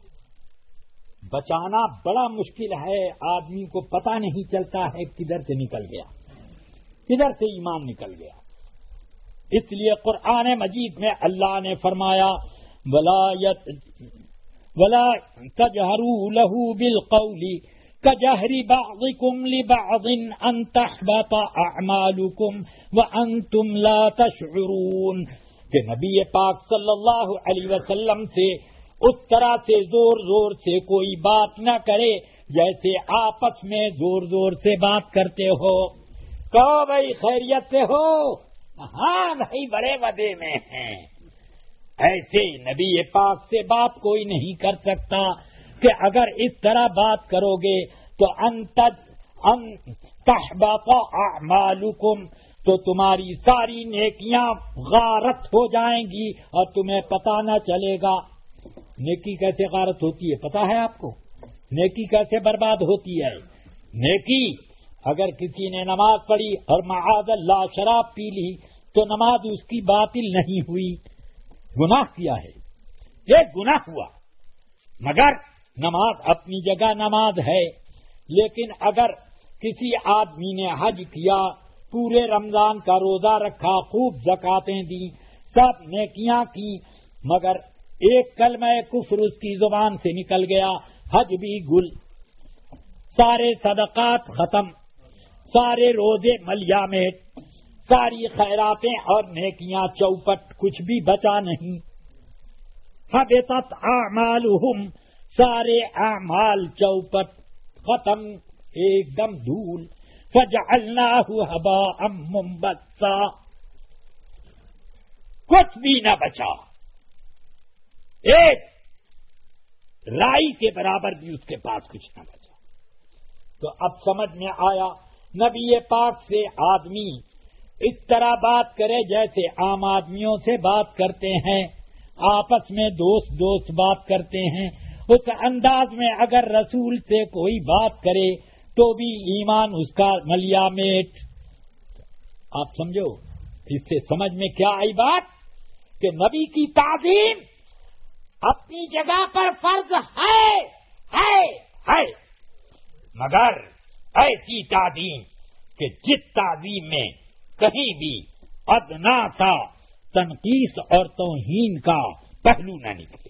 بچانا بڑا مشکل ہے، آدمی کو پتہ نہیں چلتا ہے کدھر سے نکل گیا، کدھر سے ایمان نکل گیا۔ اس لیے قرآن مجید میں اللہ نے فرمایا وَلَا تَجْهَرُوا لَهُ بِالْقَوْلِ كَجَهْرِ بَعْضِكُمْ لِبَعْضٍ أَن تَحْبَطَ أَعْمَالُكُمْ وَأَنْتُمْ لَا تَشْعُرُونَ کہ نبی پاک صلی اللہ علیہ وسلم سے اس طرح سے زور زور سے کوئی بات نہ کرے جیسے آپس میں زور زور سے بات کرتے ہو۔ کہو بھائی خیریت سے ہو؟ ہاں بھائی بڑے وعدے میں ہیں۔ ایسے نبی پاک سے بات کوئی نہیں کر سکتا کہ اگر اس طرح بات کرو گے تو ان تحبط اعمالکم، تو تمہاری ساری نیکیاں غارت ہو جائیں گی اور تمہیں پتہ نہ چلے گا۔ نیکی کیسے غارت ہوتی ہے پتہ ہے آپ کو؟ نیکی کیسے برباد ہوتی ہے؟ نیکی اگر کسی نے نماز پڑھی اور معاذ اللہ شراب پی لی تو نماز اس کی باطل نہیں ہوئی، گناہ کیا ہے، یہ گناہ ہوا، مگر نماز اپنی جگہ نماز ہے۔ لیکن اگر کسی آدمی نے حج کیا، پورے رمضان کا روزہ رکھا، خوب زکاتیں دی، سب نیکیاں کی، مگر ایک کلمہ کفر اس کی زبان سے نکل گیا، حج بھی گل، سارے صدقات ختم، سارے روزے ملیامت، ساری خیراتیں اور نیکیاں چوپٹ، کچھ بھی بچا نہیں۔ حبطت اعمالہم، سارے اعمال چوپٹ، ختم، ایک دم دھول۔ فجعلناہ ہباء منبثا، کچھ بھی نہ بچا، ایک رائی کے برابر بھی اس کے پاس کچھ نہ بچا۔ تو اب سمجھ میں آیا نبی پاک سے آدمی اس طرح بات کرے جیسے عام آدمیوں سے بات کرتے ہیں، آپس میں دوست بات کرتے ہیں، اس انداز میں اگر رسول سے کوئی بات کرے تو بھی ایمان اس کا ملیامت۔ آپ سمجھو اس سے سمجھ میں کیا آئی بات کہ نبی کی تعظیم اپنی جگہ پر فرض ہے، مگر ایسی تعظیم کہ جس تعظیم میں کہیں بھی ادنا سا تنقیص اور توہین کا پہلو نہ نکلے،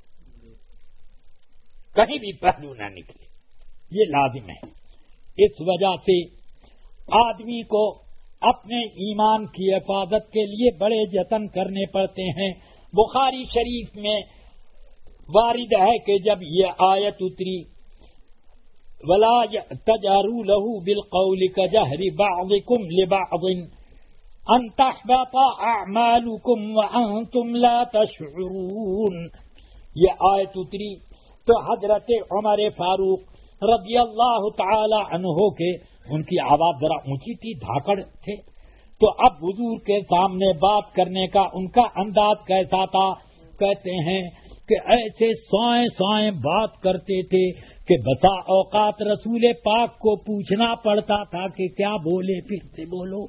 کہیں بھی پہلو نہ نکلے، یہ لازم ہے۔ اس وجہ سے آدمی کو اپنے ایمان کی حفاظت کے لیے بڑے جتن کرنے پڑتے ہیں۔ بخاری شریف میں وارد ہے کہ جب یہ آیت اتری ولا تجهروا له بالقول كجهر بعضكم لبعض ان تحبط اعمالكم وانتم لا تشعرون، یہ آیت اتری تو حضرت عمر فاروق رضی اللہ تعالی عنہ کے ان کی آواز ذرا اونچی تھی، دھاکڑ تھے، تو اب حضور کے سامنے بات کرنے کا ان کا انداز کیسا تھا؟ کہتے ہیں کہ ایسے سوئیں سوئیں بات کرتے تھے کہ بسا اوقات رسول پاک کو پوچھنا پڑتا تھا کہ کیا بولے، پھر سے بولو۔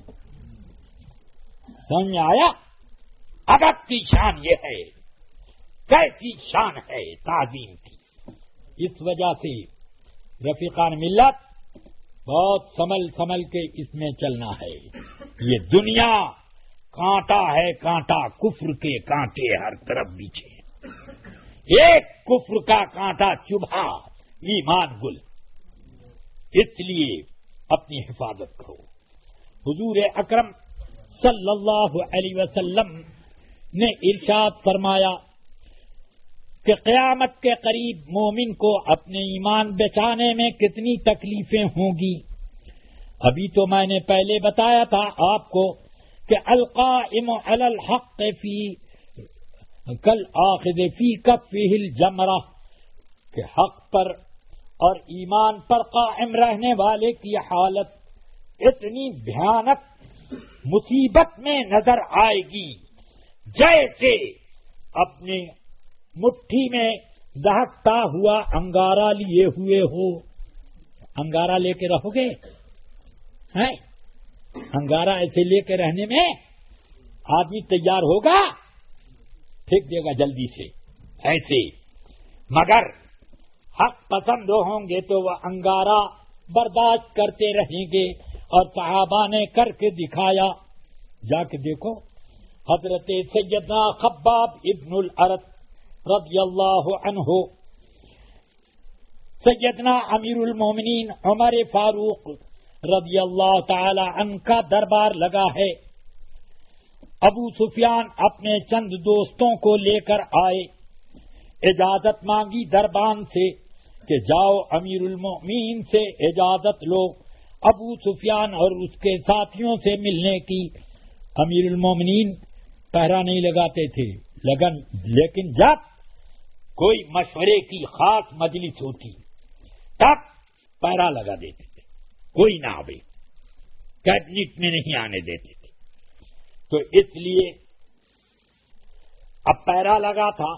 سمجھ آیا؟ ادب کی شان یہ ہے، کیسی شان ہے تعظیم کی۔ اس وجہ سے رفیقان ملت بہت سنبھل کے اس میں چلنا ہے۔ یہ دنیا کانٹا ہے، کانٹا کفر کے کانٹے ہر طرف بچھے، ایک کفر کا کانٹا چبھا ایمان گل، اس لیے اپنی حفاظت کرو۔ حضور اکرم صلی اللہ علیہ وسلم نے ارشاد فرمایا کہ قیامت کے قریب مومن کو اپنے ایمان بچانے میں کتنی تکلیفیں ہوں گی۔ ابھی تو میں نے پہلے بتایا تھا آپ کو کہ القائم علی الحق فی کالآخذ فی کفہ الجمرہ، کہ حق پر اور ایمان پر قائم رہنے والے کی حالت اتنی بھیانک مصیبت میں نظر آئے گی جیسے اپنے مٹھی میں دہکتا ہوا انگارہ لیے ہوئے ہو۔ انگارہ لے کے رہو گے؟ انگارہ ایسے لے کے رہنے میں آدمی تیار ہوگا؟ پھینک دے گا جلدی سے ایسے۔ مگر حق پسند ہوں گے تو وہ انگارہ برداشت کرتے رہیں گے، اور صحابہ نے کر کے دکھایا۔ جا کے دیکھو، حضرت سیدنا خباب ابن الارت رضی اللہ عنہ، سیدنا امیر المومنین عمر فاروق رضی اللہ تعالی عنہ کا دربار لگا ہے۔ ابو سفیان اپنے چند دوستوں کو لے کر آئے، اجازت مانگی دربان سے کہ جاؤ امیر المومنین سے اجازت لو ابو سفیان اور اس کے ساتھیوں سے ملنے کی۔ امیر المومنین پہرا نہیں لگاتے تھے لیکن جب کوئی مشورے کی خاص مجلس ہوتی تب پہرا لگا دیتے تھے، کوئی نہ آئے، کیبنٹ میں نہیں آنے دیتے تھے۔ تو اس لیے اب پہرا لگا تھا۔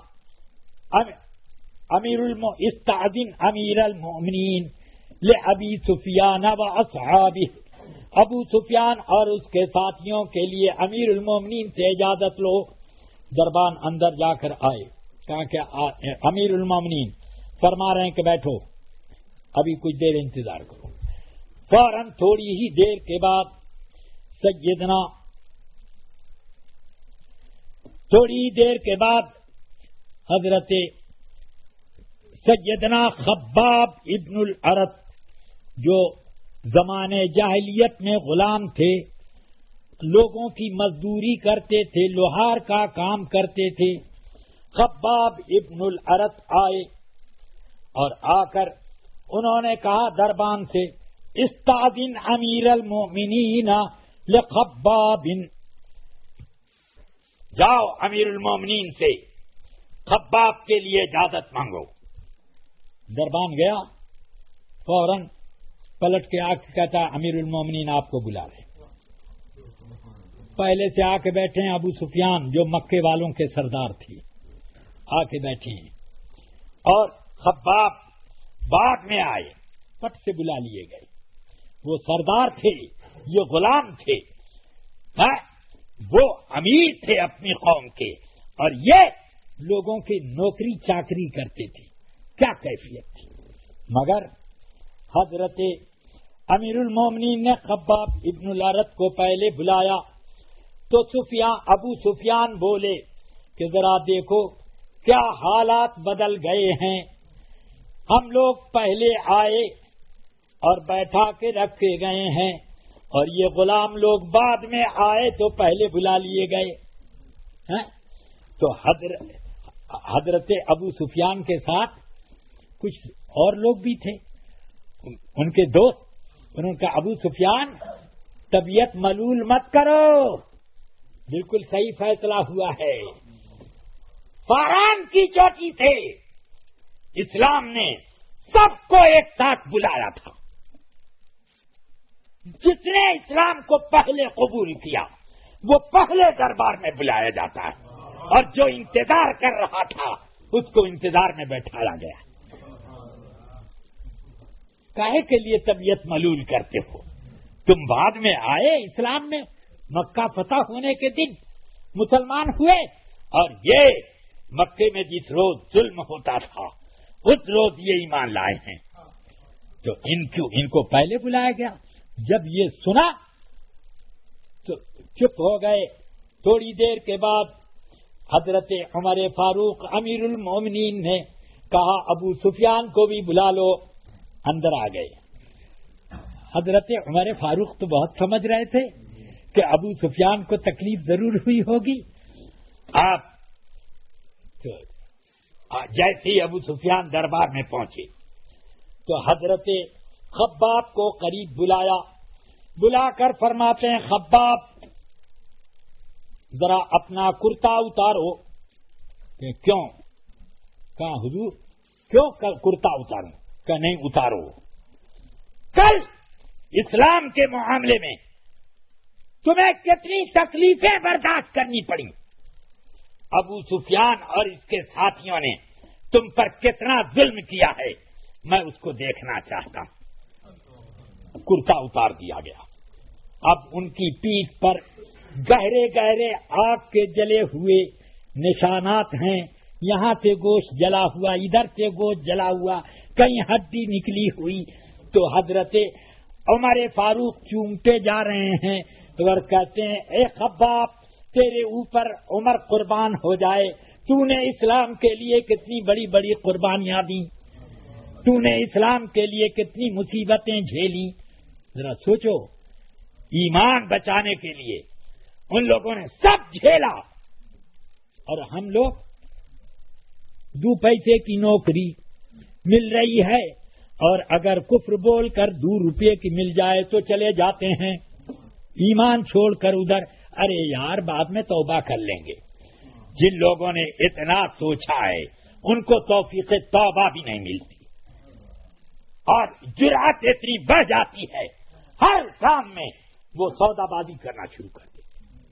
استأذن امیر المؤمنین لأبی سفیان و اصحابہ، ابو سفیان اور اس کے ساتھیوں کے لیے امیر المومنین سے اجازت لو۔ دربان اندر جا کر آئے، کہا کہ امیر المومنین فرما رہے ہیں کہ بیٹھو، ابھی کچھ دیر انتظار کرو۔ فوراً تھوڑی ہی دیر کے بعد حضرت سیدنا خباب ابن الارت، جو زمانے جاہلیت میں غلام تھے، لوگوں کی مزدوری کرتے تھے، لوہار کا کام کرتے تھے، خباب ابن الارت آئے اور آ کر انہوں نے کہا دربان سے، استاذن امیر المومنین لخباب، جاؤ امیر المومنین سے خباب کے لیے اجازت مانگو۔ دربان گیا، فوراً پلٹ کے آ کے کہتا امیر المومنین آپ کو بلا رہے۔ پہلے سے آ کے بیٹھے ہیں ابو سفیان جو مکے والوں کے سردار تھے، آ کے بیٹھے ہیں، اور خباب بعد میں آئے، پٹ سے بلا لیے گئے۔ وہ سردار تھے، یہ غلام تھے، وہ امیر تھے اپنی قوم کے، اور یہ لوگوں کی نوکری چاکری کرتے تھے۔ کیا کیفیت تھی! مگر حضرت امیر المومنین نے خباب ابن الارت کو پہلے بلایا تو ابو سفیان بولے کہ ذرا دیکھو کیا حالات بدل گئے ہیں، ہم لوگ پہلے آئے اور بیٹھا کے رکھے گئے ہیں اور یہ غلام لوگ بعد میں آئے تو پہلے بلا لیے گئے۔ تو حضرت ابو سفیان کے ساتھ کچھ اور لوگ بھی تھے، ان کے دوست، انہوں نے کہا ابو سفیان طبیعت ملول مت کرو، بالکل صحیح فیصلہ ہوا ہے۔ فاران کی چوٹی سے اسلام نے سب کو ایک ساتھ بلایا تھا، جس نے اسلام کو پہلے قبول کیا وہ پہلے دربار میں بلایا جاتا ہے، اور جو انتظار کر رہا تھا اس کو انتظار میں بیٹھایا گیا۔ کاہے کے لیے طبیعت ملول کرتے ہو؟ تم بعد میں آئے، اسلام میں مکہ فتح ہونے کے دن مسلمان ہوئے، اور یہ مکے میں جس روز ظلم ہوتا تھا اس روز یہ ایمان لائے ہیں، تو ان کو پہلے بلایا گیا۔ جب یہ سنا تو چپ ہو گئے۔ تھوڑی دیر کے بعد حضرت عمر فاروق امیر المومنین نے کہا ابو سفیان کو بھی بلا لو، اندر آ گئے۔ حضرت عمر فاروق تو بہت سمجھ رہے تھے کہ ابو سفیان کو تکلیف ضرور ہوئی ہوگی۔ آپ جیسے ہی ابو سفیان دربار میں پہنچے تو حضرت خباب کو قریب بلایا، بلا کر فرماتے ہیں خباب ذرا اپنا کرتا اتارو۔ کہ کیوں؟ کہا حضور کیوں کرتا اتاروں؟ کہ نہیں اتارو، کل اسلام کے معاملے میں تمہیں کتنی تکلیفیں برداشت کرنی پڑی، ابو سفیان اور اس کے ساتھیوں نے تم پر کتنا ظلم کیا ہے، میں اس کو دیکھنا چاہتا ہوں۔ کرتا اتار دیا گیا۔ اب ان کی پیٹھ پر گہرے گہرے آگ کے جلے ہوئے نشانات ہیں، یہاں سے گوشت جلا ہوا، ادھر سے گوشت جلا ہوا، کہیں ہڈی نکلی ہوئی۔ تو حضرت عمر فاروق چومتے جا رہے ہیں اور کہتے ہیں اے خباب تیرے اوپر عمر قربان ہو جائے، تو نے اسلام کے لیے کتنی بڑی بڑی قربانیاں دیں، تو نے اسلام کے لیے کتنی مصیبتیں جھیلی۔ ذرا سوچو، ایمان بچانے کے لیے ان لوگوں نے سب جھیلا، اور ہم لوگ 2 پیسے کی نوکری مل رہی ہے، اور اگر کفر بول کر 2 روپے کی مل جائے تو چلے جاتے ہیں ایمان چھوڑ کر ادھر، ارے یار بعد میں توبہ کر لیں گے۔ جن لوگوں نے اتنا سوچا ہے ان کو توفیق توبہ بھی نہیں ملتی، اور جرأت اتنی بڑھ جاتی ہے ہر کام میں وہ سودا بازی کرنا شروع کر دیتے۔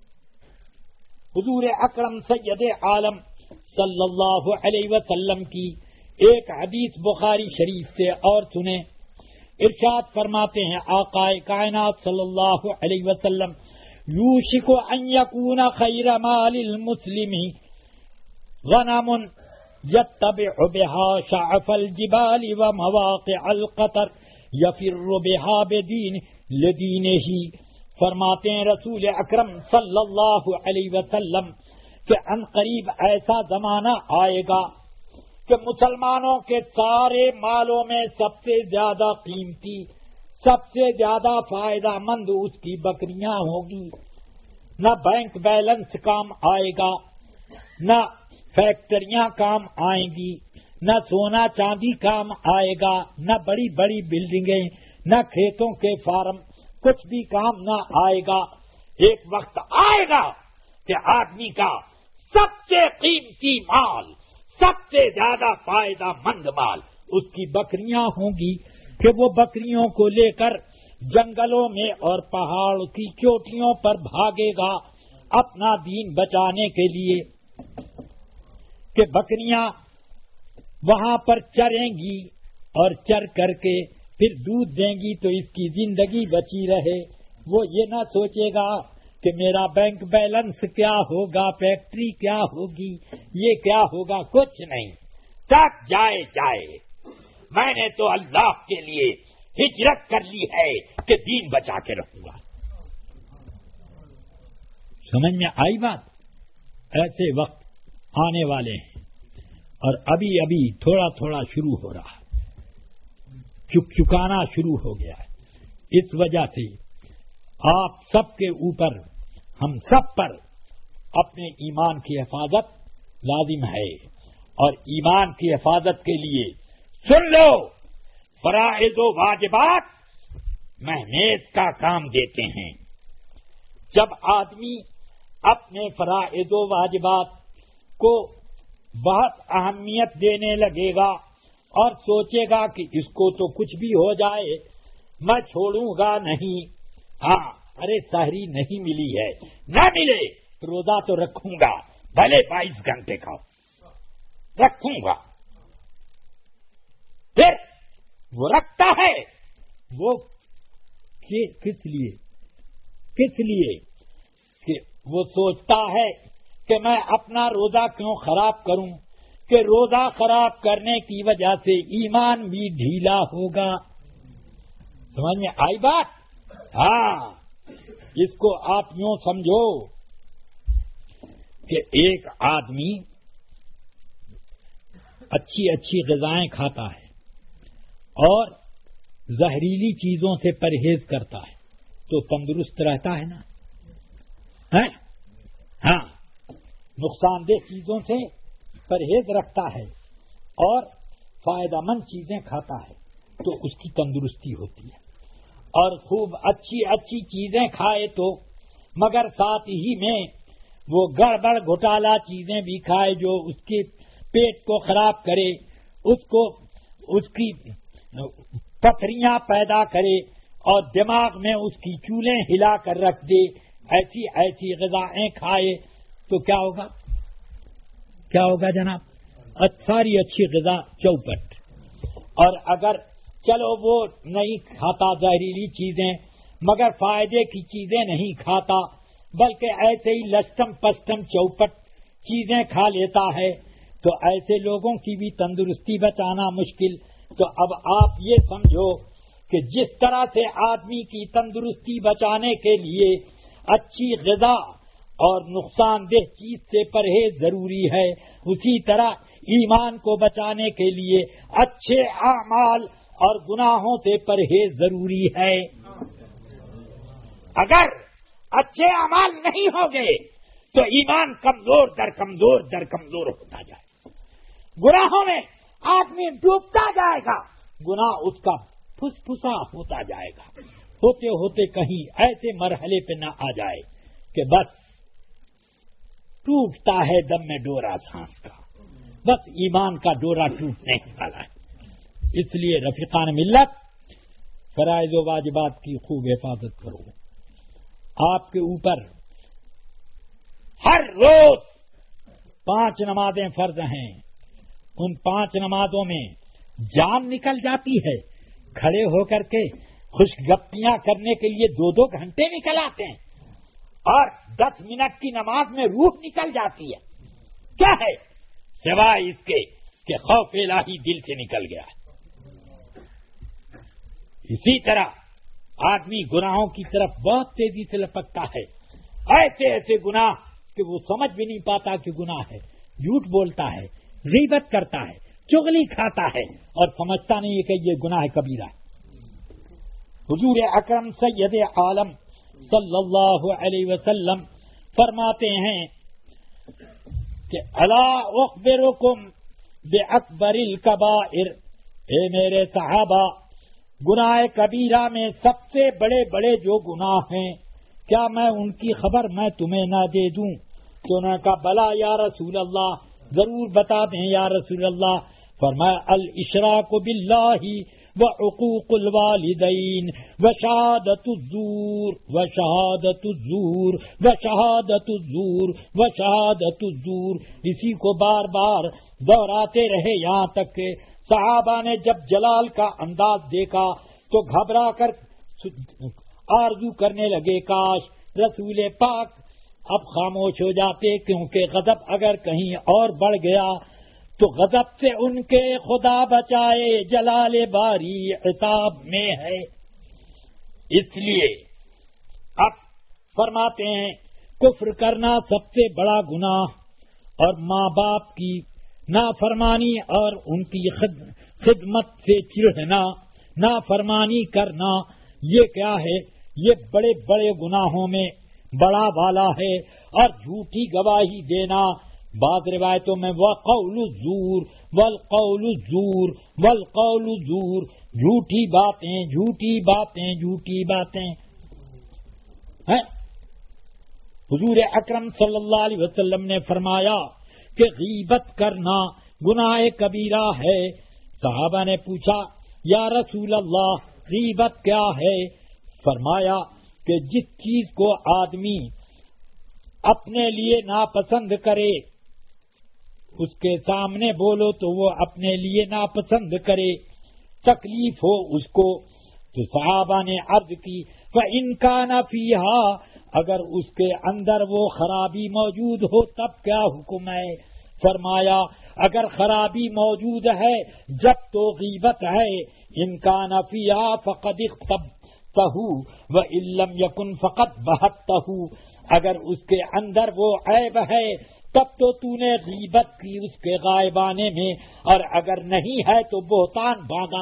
حضور اکرم سید عالم صلی اللہ علیہ وسلم کی ایک حدیث بخاری شریف سے اور سنیں، ارشاد فرماتے ہیں آقا کائنات صلی اللہ علیہ وسلم یوشک ان یکون خیر مال المسلم غنم یتبع بها شعف الجبال ومواقع القطر یفر بها بدین لدینہ۔ فرماتے ہیں رسول اکرم صلی اللہ علیہ وسلم کہ ان قریب ایسا زمانہ آئے گا کہ مسلمانوں کے سارے مالوں میں سب سے زیادہ قیمتی، سب سے زیادہ فائدہ مند اس کی بکریاں ہوگی۔ نہ بینک بیلنس کام آئے گا، نہ فیکٹریاں کام آئیں گی، نہ سونا چاندی کام آئے گا، نہ بڑی بڑی بلڈنگیں، نہ کھیتوں کے فارم، کچھ بھی کام نہ آئے گا۔ ایک وقت آئے گا کہ آدمی کا سب سے قیمتی مال، سب سے زیادہ فائدہ مند مال اس کی بکریاں ہوں گی، کہ وہ بکریوں کو لے کر جنگلوں میں اور پہاڑ کی چوٹیوں پر بھاگے گا اپنا دین بچانے کے لیے، کہ بکریاں وہاں پر چریں گی اور چر کر کے پھر دودھ دیں گی تو اس کی زندگی بچی رہے۔ وہ یہ نہ سوچے گا کہ میرا بینک بیلنس کیا ہوگا، فیکٹری کیا ہوگی، یہ کیا ہوگا، کچھ نہیں، تک جائے۔ میں نے تو اللہ کے لیے ہجرت کر لی ہے کہ دین بچا کے رکھوں گا. سمجھ میں آئی بات؟ ایسے وقت آنے والے ہیں اور ابھی ابھی تھوڑا تھوڑا شروع ہو رہا ہے، چکانا شروع ہو گیا ہے. اس وجہ سے آپ سب کے اوپر، ہم سب پر اپنے ایمان کی حفاظت لازم ہے. اور ایمان کی حفاظت کے لیے سن لو، فرائض و واجبات محنت کا کام دیتے ہیں. جب آدمی اپنے فرائض و واجبات کو بہت اہمیت دینے لگے گا اور سوچے گا کہ اس کو تو کچھ بھی ہو جائے میں چھوڑوں گا نہیں، ہاں ارے سحری نہیں ملی ہے، نہ ملے روزہ تو رکھوں گا، بھلے 22 گھنٹے کا رکھوں گا. پھر وہ رکھتا ہے، وہ کس لیے کہ وہ سوچتا ہے کہ میں اپنا روزہ کیوں خراب کروں، کہ روزہ خراب کرنے کی وجہ سے ایمان بھی ڈھیلا ہوگا. سمجھ میں آئی بات؟ ہاں، اس کو آپ یوں سمجھو کہ ایک آدمی اچھی غذائیں کھاتا ہے اور زہریلی چیزوں سے پرہیز کرتا ہے تو تندرست رہتا ہے نا؟ ہاں، نقصان دہ چیزوں سے پرہیز رکھتا ہے اور فائدہ مند چیزیں کھاتا ہے تو اس کی تندرستی ہوتی ہے. اور خوب اچھی چیزیں کھائے تو، مگر ساتھ ہی میں وہ گڑبڑ گھوٹالا چیزیں بھی کھائے جو اس کے پیٹ کو خراب کرے، اس کی پتھریاں پیدا کرے اور دماغ میں اس کی چولیں ہلا کر رکھ دے، ایسی غذائیں کھائے تو کیا ہوگا جناب؟ ساری اچھی غذا چوپٹ. اور اگر چلو وہ نہیں کھاتا زہریلی چیزیں مگر فائدے کی چیزیں نہیں کھاتا بلکہ ایسے ہی لسٹم پسٹم چوپٹ چیزیں کھا لیتا ہے تو ایسے لوگوں کی بھی تندرستی بچانا مشکل. تو اب آپ یہ سمجھو کہ جس طرح سے آدمی کی تندرستی بچانے کے لیے اچھی غذا اور نقصان دہ چیز سے پرہیز ضروری ہے، اسی طرح ایمان کو بچانے کے لیے اچھے اعمال اور گناہوں سے پرہیز ضروری ہے. اگر اچھے اعمال نہیں ہوں گے تو ایمان کمزور در کمزور ہوتا جائے گا. گناہوں میں آدمی ڈوبتا جائے گا، گناہ اس کا پھسا ہوتا جائے گا، ہوتے ہوتے کہیں ایسے مرحلے پہ نہ آ جائے کہ بس ٹوٹتا ہے دم میں ڈورا سانس کا، بس ایمان کا ڈورا ٹوٹنے والا ہے. اس لیے رفیقان ملت فرائض و واجبات کی خوب حفاظت کرو. آپ کے اوپر ہر روز 5 نمازیں فرض ہیں. ان 5 نمازوں میں جان نکل جاتی ہے، کھڑے ہو کر کے خوش گپیاں کرنے کے لیے 2 گھنٹے نکل آتے ہیں اور 10 منٹ کی نماز میں روح نکل جاتی ہے. کیا ہے سوائے اس کے کہ خوف الہی دل سے نکل گیا ہے. اسی طرح آدمی گناہوں کی طرف بہت تیزی سے لپکتا ہے، ایسے گناہ کہ وہ سمجھ بھی نہیں پاتا کہ گناہ ہے. جھوٹ بولتا ہے، غیبت کرتا ہے، چغلی کھاتا ہے اور سمجھتا نہیں ہے کہ یہ گناہ کبیرہ ہے. حضور اکرم سید عالم صلی اللہ علیہ وسلم فرماتے ہیں کہ الا اخبرکم باکبر الکبائر، اے میرے صحابہ گناہ کبیرہ میں سب سے بڑے جو گناہ ہیں کیا میں ان کی خبر میں تمہیں نہ دے دوں؟ تو انہوں نے کہا بلا یا رسول اللہ، ضرور بتا دیں یا رسول اللہ. فرمایا الاشراک باللہ وعقوق الوالدین وشہادۃ الزور وشہادۃ الزور وشہادۃ الزور وشہادۃ الزور. اسی کو بار بار دہراتے رہے یہاں تک کہ صحابہ نے جب جلال کا انداز دیکھا تو گھبرا کر آرزو کرنے لگے کاش رسول پاک اب خاموش ہو جاتے، کیونکہ غضب اگر کہیں اور بڑھ گیا تو غضب سے ان کے خدا بچائے، جلال باری عتاب میں ہے۔ اس لیے اب فرماتے ہیں کفر کرنا سب سے بڑا گناہ اور ماں باپ کی نافرمانی اور ان کی خدمت سے چڑھنا، نافرمانی کرنا، یہ کیا ہے؟ یہ بڑے بڑے گناہوں میں بڑا والا ہے۔ اور جھوٹی گواہی دینا، بعض روایتوں میں وقول الزور والقول الزور والقول الزور، جھوٹی باتیں جھوٹی باتیں جھوٹی باتیں۔ حضور اکرم صلی اللہ علیہ وسلم نے فرمایا کہ غیبت کرنا گناہ کبیرہ ہے۔ صحابہ نے پوچھا یا رسول اللہ غیبت کیا ہے؟ فرمایا کہ جس چیز کو آدمی اپنے لیے ناپسند کرے اس کے سامنے بولو تو وہ اپنے لیے ناپسند کرے، تکلیف ہو اس کو۔ تو صحابہ نے عرض کی فَإِنْ كَانَ فِيهَا، اگر اس کے اندر وہ خرابی موجود ہو تب کیا حکم ہے؟ فرمایا اگر خرابی موجود ہے جب تو غیبت ہے۔ إِنْ كَانَ فِيهَا فَقَدْ اغْتَبْتَهُ وَإِنْ لَمْ يَكُنْ فَقَدْ بَهَتَّهُ، اگر اس کے اندر وہ عیب ہے تب تو نے غیبت کی اس کے غائبانے میں، اور اگر نہیں ہے تو بہتان باندھا۔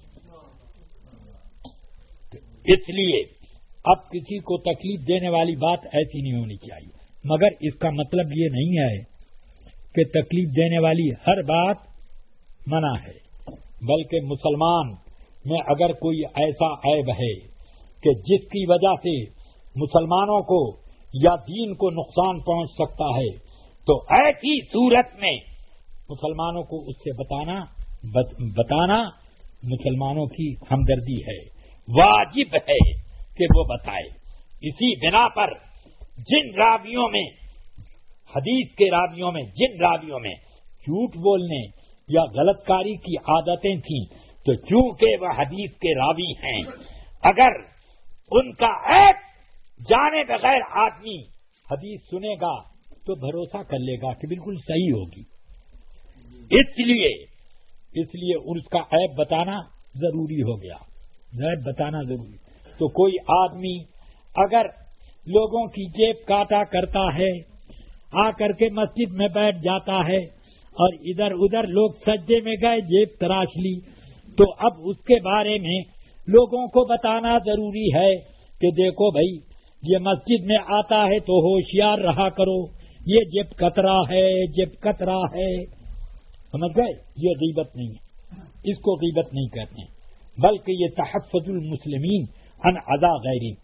اس لیے اب کسی کو تکلیف دینے والی بات ایسی نہیں ہونی چاہیے، مگر اس کا مطلب یہ نہیں ہے کہ تکلیف دینے والی ہر بات منع ہے، بلکہ مسلمان میں اگر کوئی ایسا عیب ہے کہ جس کی وجہ سے مسلمانوں کو یا دین کو نقصان پہنچ سکتا ہے تو ایسی صورت میں مسلمانوں کو اس سے بتانا مسلمانوں کی ہمدردی ہے، واجب ہے کہ وہ بتائے۔ اسی بنا پر جن راویوں میں حدیث کے راویوں میں جن راویوں میں جھوٹ بولنے یا غلط کاری کی عادتیں تھیں تو چونکہ وہ حدیث کے راوی ہیں، اگر ان کا عیب جانے بغیر آدمی حدیث سنے گا تو بھروسہ کر لے گا کہ بالکل صحیح ہوگی۔ اس لیے اس کا عیب بتانا ضروری ہو گیا، عیب بتانا ضروری۔ تو کوئی آدمی اگر لوگوں کی جیب کاٹا کرتا ہے، آ کر کے مسجد میں بیٹھ جاتا ہے اور ادھر ادھر لوگ سجدے میں گئے جیب تراش لی، تو اب اس کے بارے میں لوگوں کو بتانا ضروری ہے کہ دیکھو بھائی یہ مسجد میں آتا ہے تو ہوشیار رہا کرو، یہ جیب کترا ہے، جیب کترا ہے، سمجھ گئے؟ یہ غیبت نہیں ہے، اس کو غیبت نہیں کہتے ہیں، بلکہ یہ تحفظ المسلمین عن اذی غیرہم،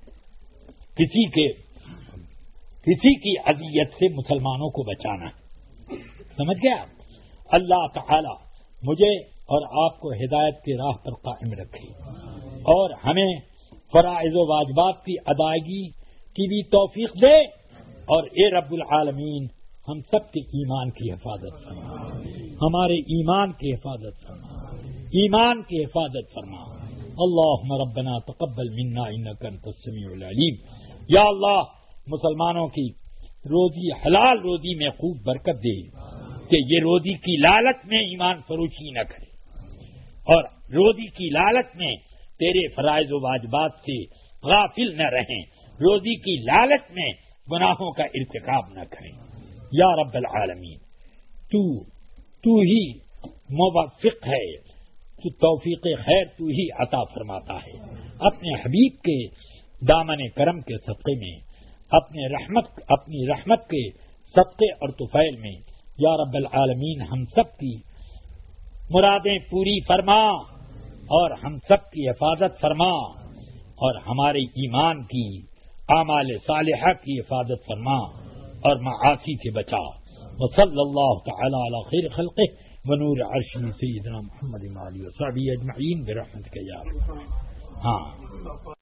کسی کی اذیت سے مسلمانوں کو بچانا ہے، سمجھ گیا؟ اللہ تعالی مجھے اور آپ کو ہدایت کی راہ پر قائم رکھے اور ہمیں فرائض و واجبات کی ادائیگی کی بھی توفیق دے، اور اے رب العالمین ہم سب کے ایمان کی حفاظت فرما، ہمارے ایمان کی حفاظت فرما، ایمان کی حفاظت فرما۔ اللہم ربنا تقبل منا انک انت السمیع العلیم۔ یا اللہ مسلمانوں کی روزی حلال روزی میں خوب برکت دے کہ یہ روزی کی لالچ میں ایمان فروشی نہ کرے اور روزی کی لالچ میں تیرے فرائض و واجبات سے غافل نہ رہیں، روزی کی لالچ میں گناہوں کا ارتکاب نہ کریں۔ یا رب العالمین تو ہی موفق ہے، تو توفیق خیر تو ہی عطا فرماتا ہے۔ اپنے حبیب کے دامن کرم کے صدقے میں اپنی رحمت کے صدقے اور طفیل میں یا رب العالمین ہم سب کی مرادیں پوری فرما اور ہم سب کی حفاظت فرما اور ہمارے ایمان کی اعمال صالحہ کی حفاظت فرما اور معاصی سے بچا۔ وصلی اللہ تعالی علی خیر خلقہ ونور عرشہ سیدنا محمد وآلہ وصحبہ اجمعین برحمتک یا ارحم۔ ہاں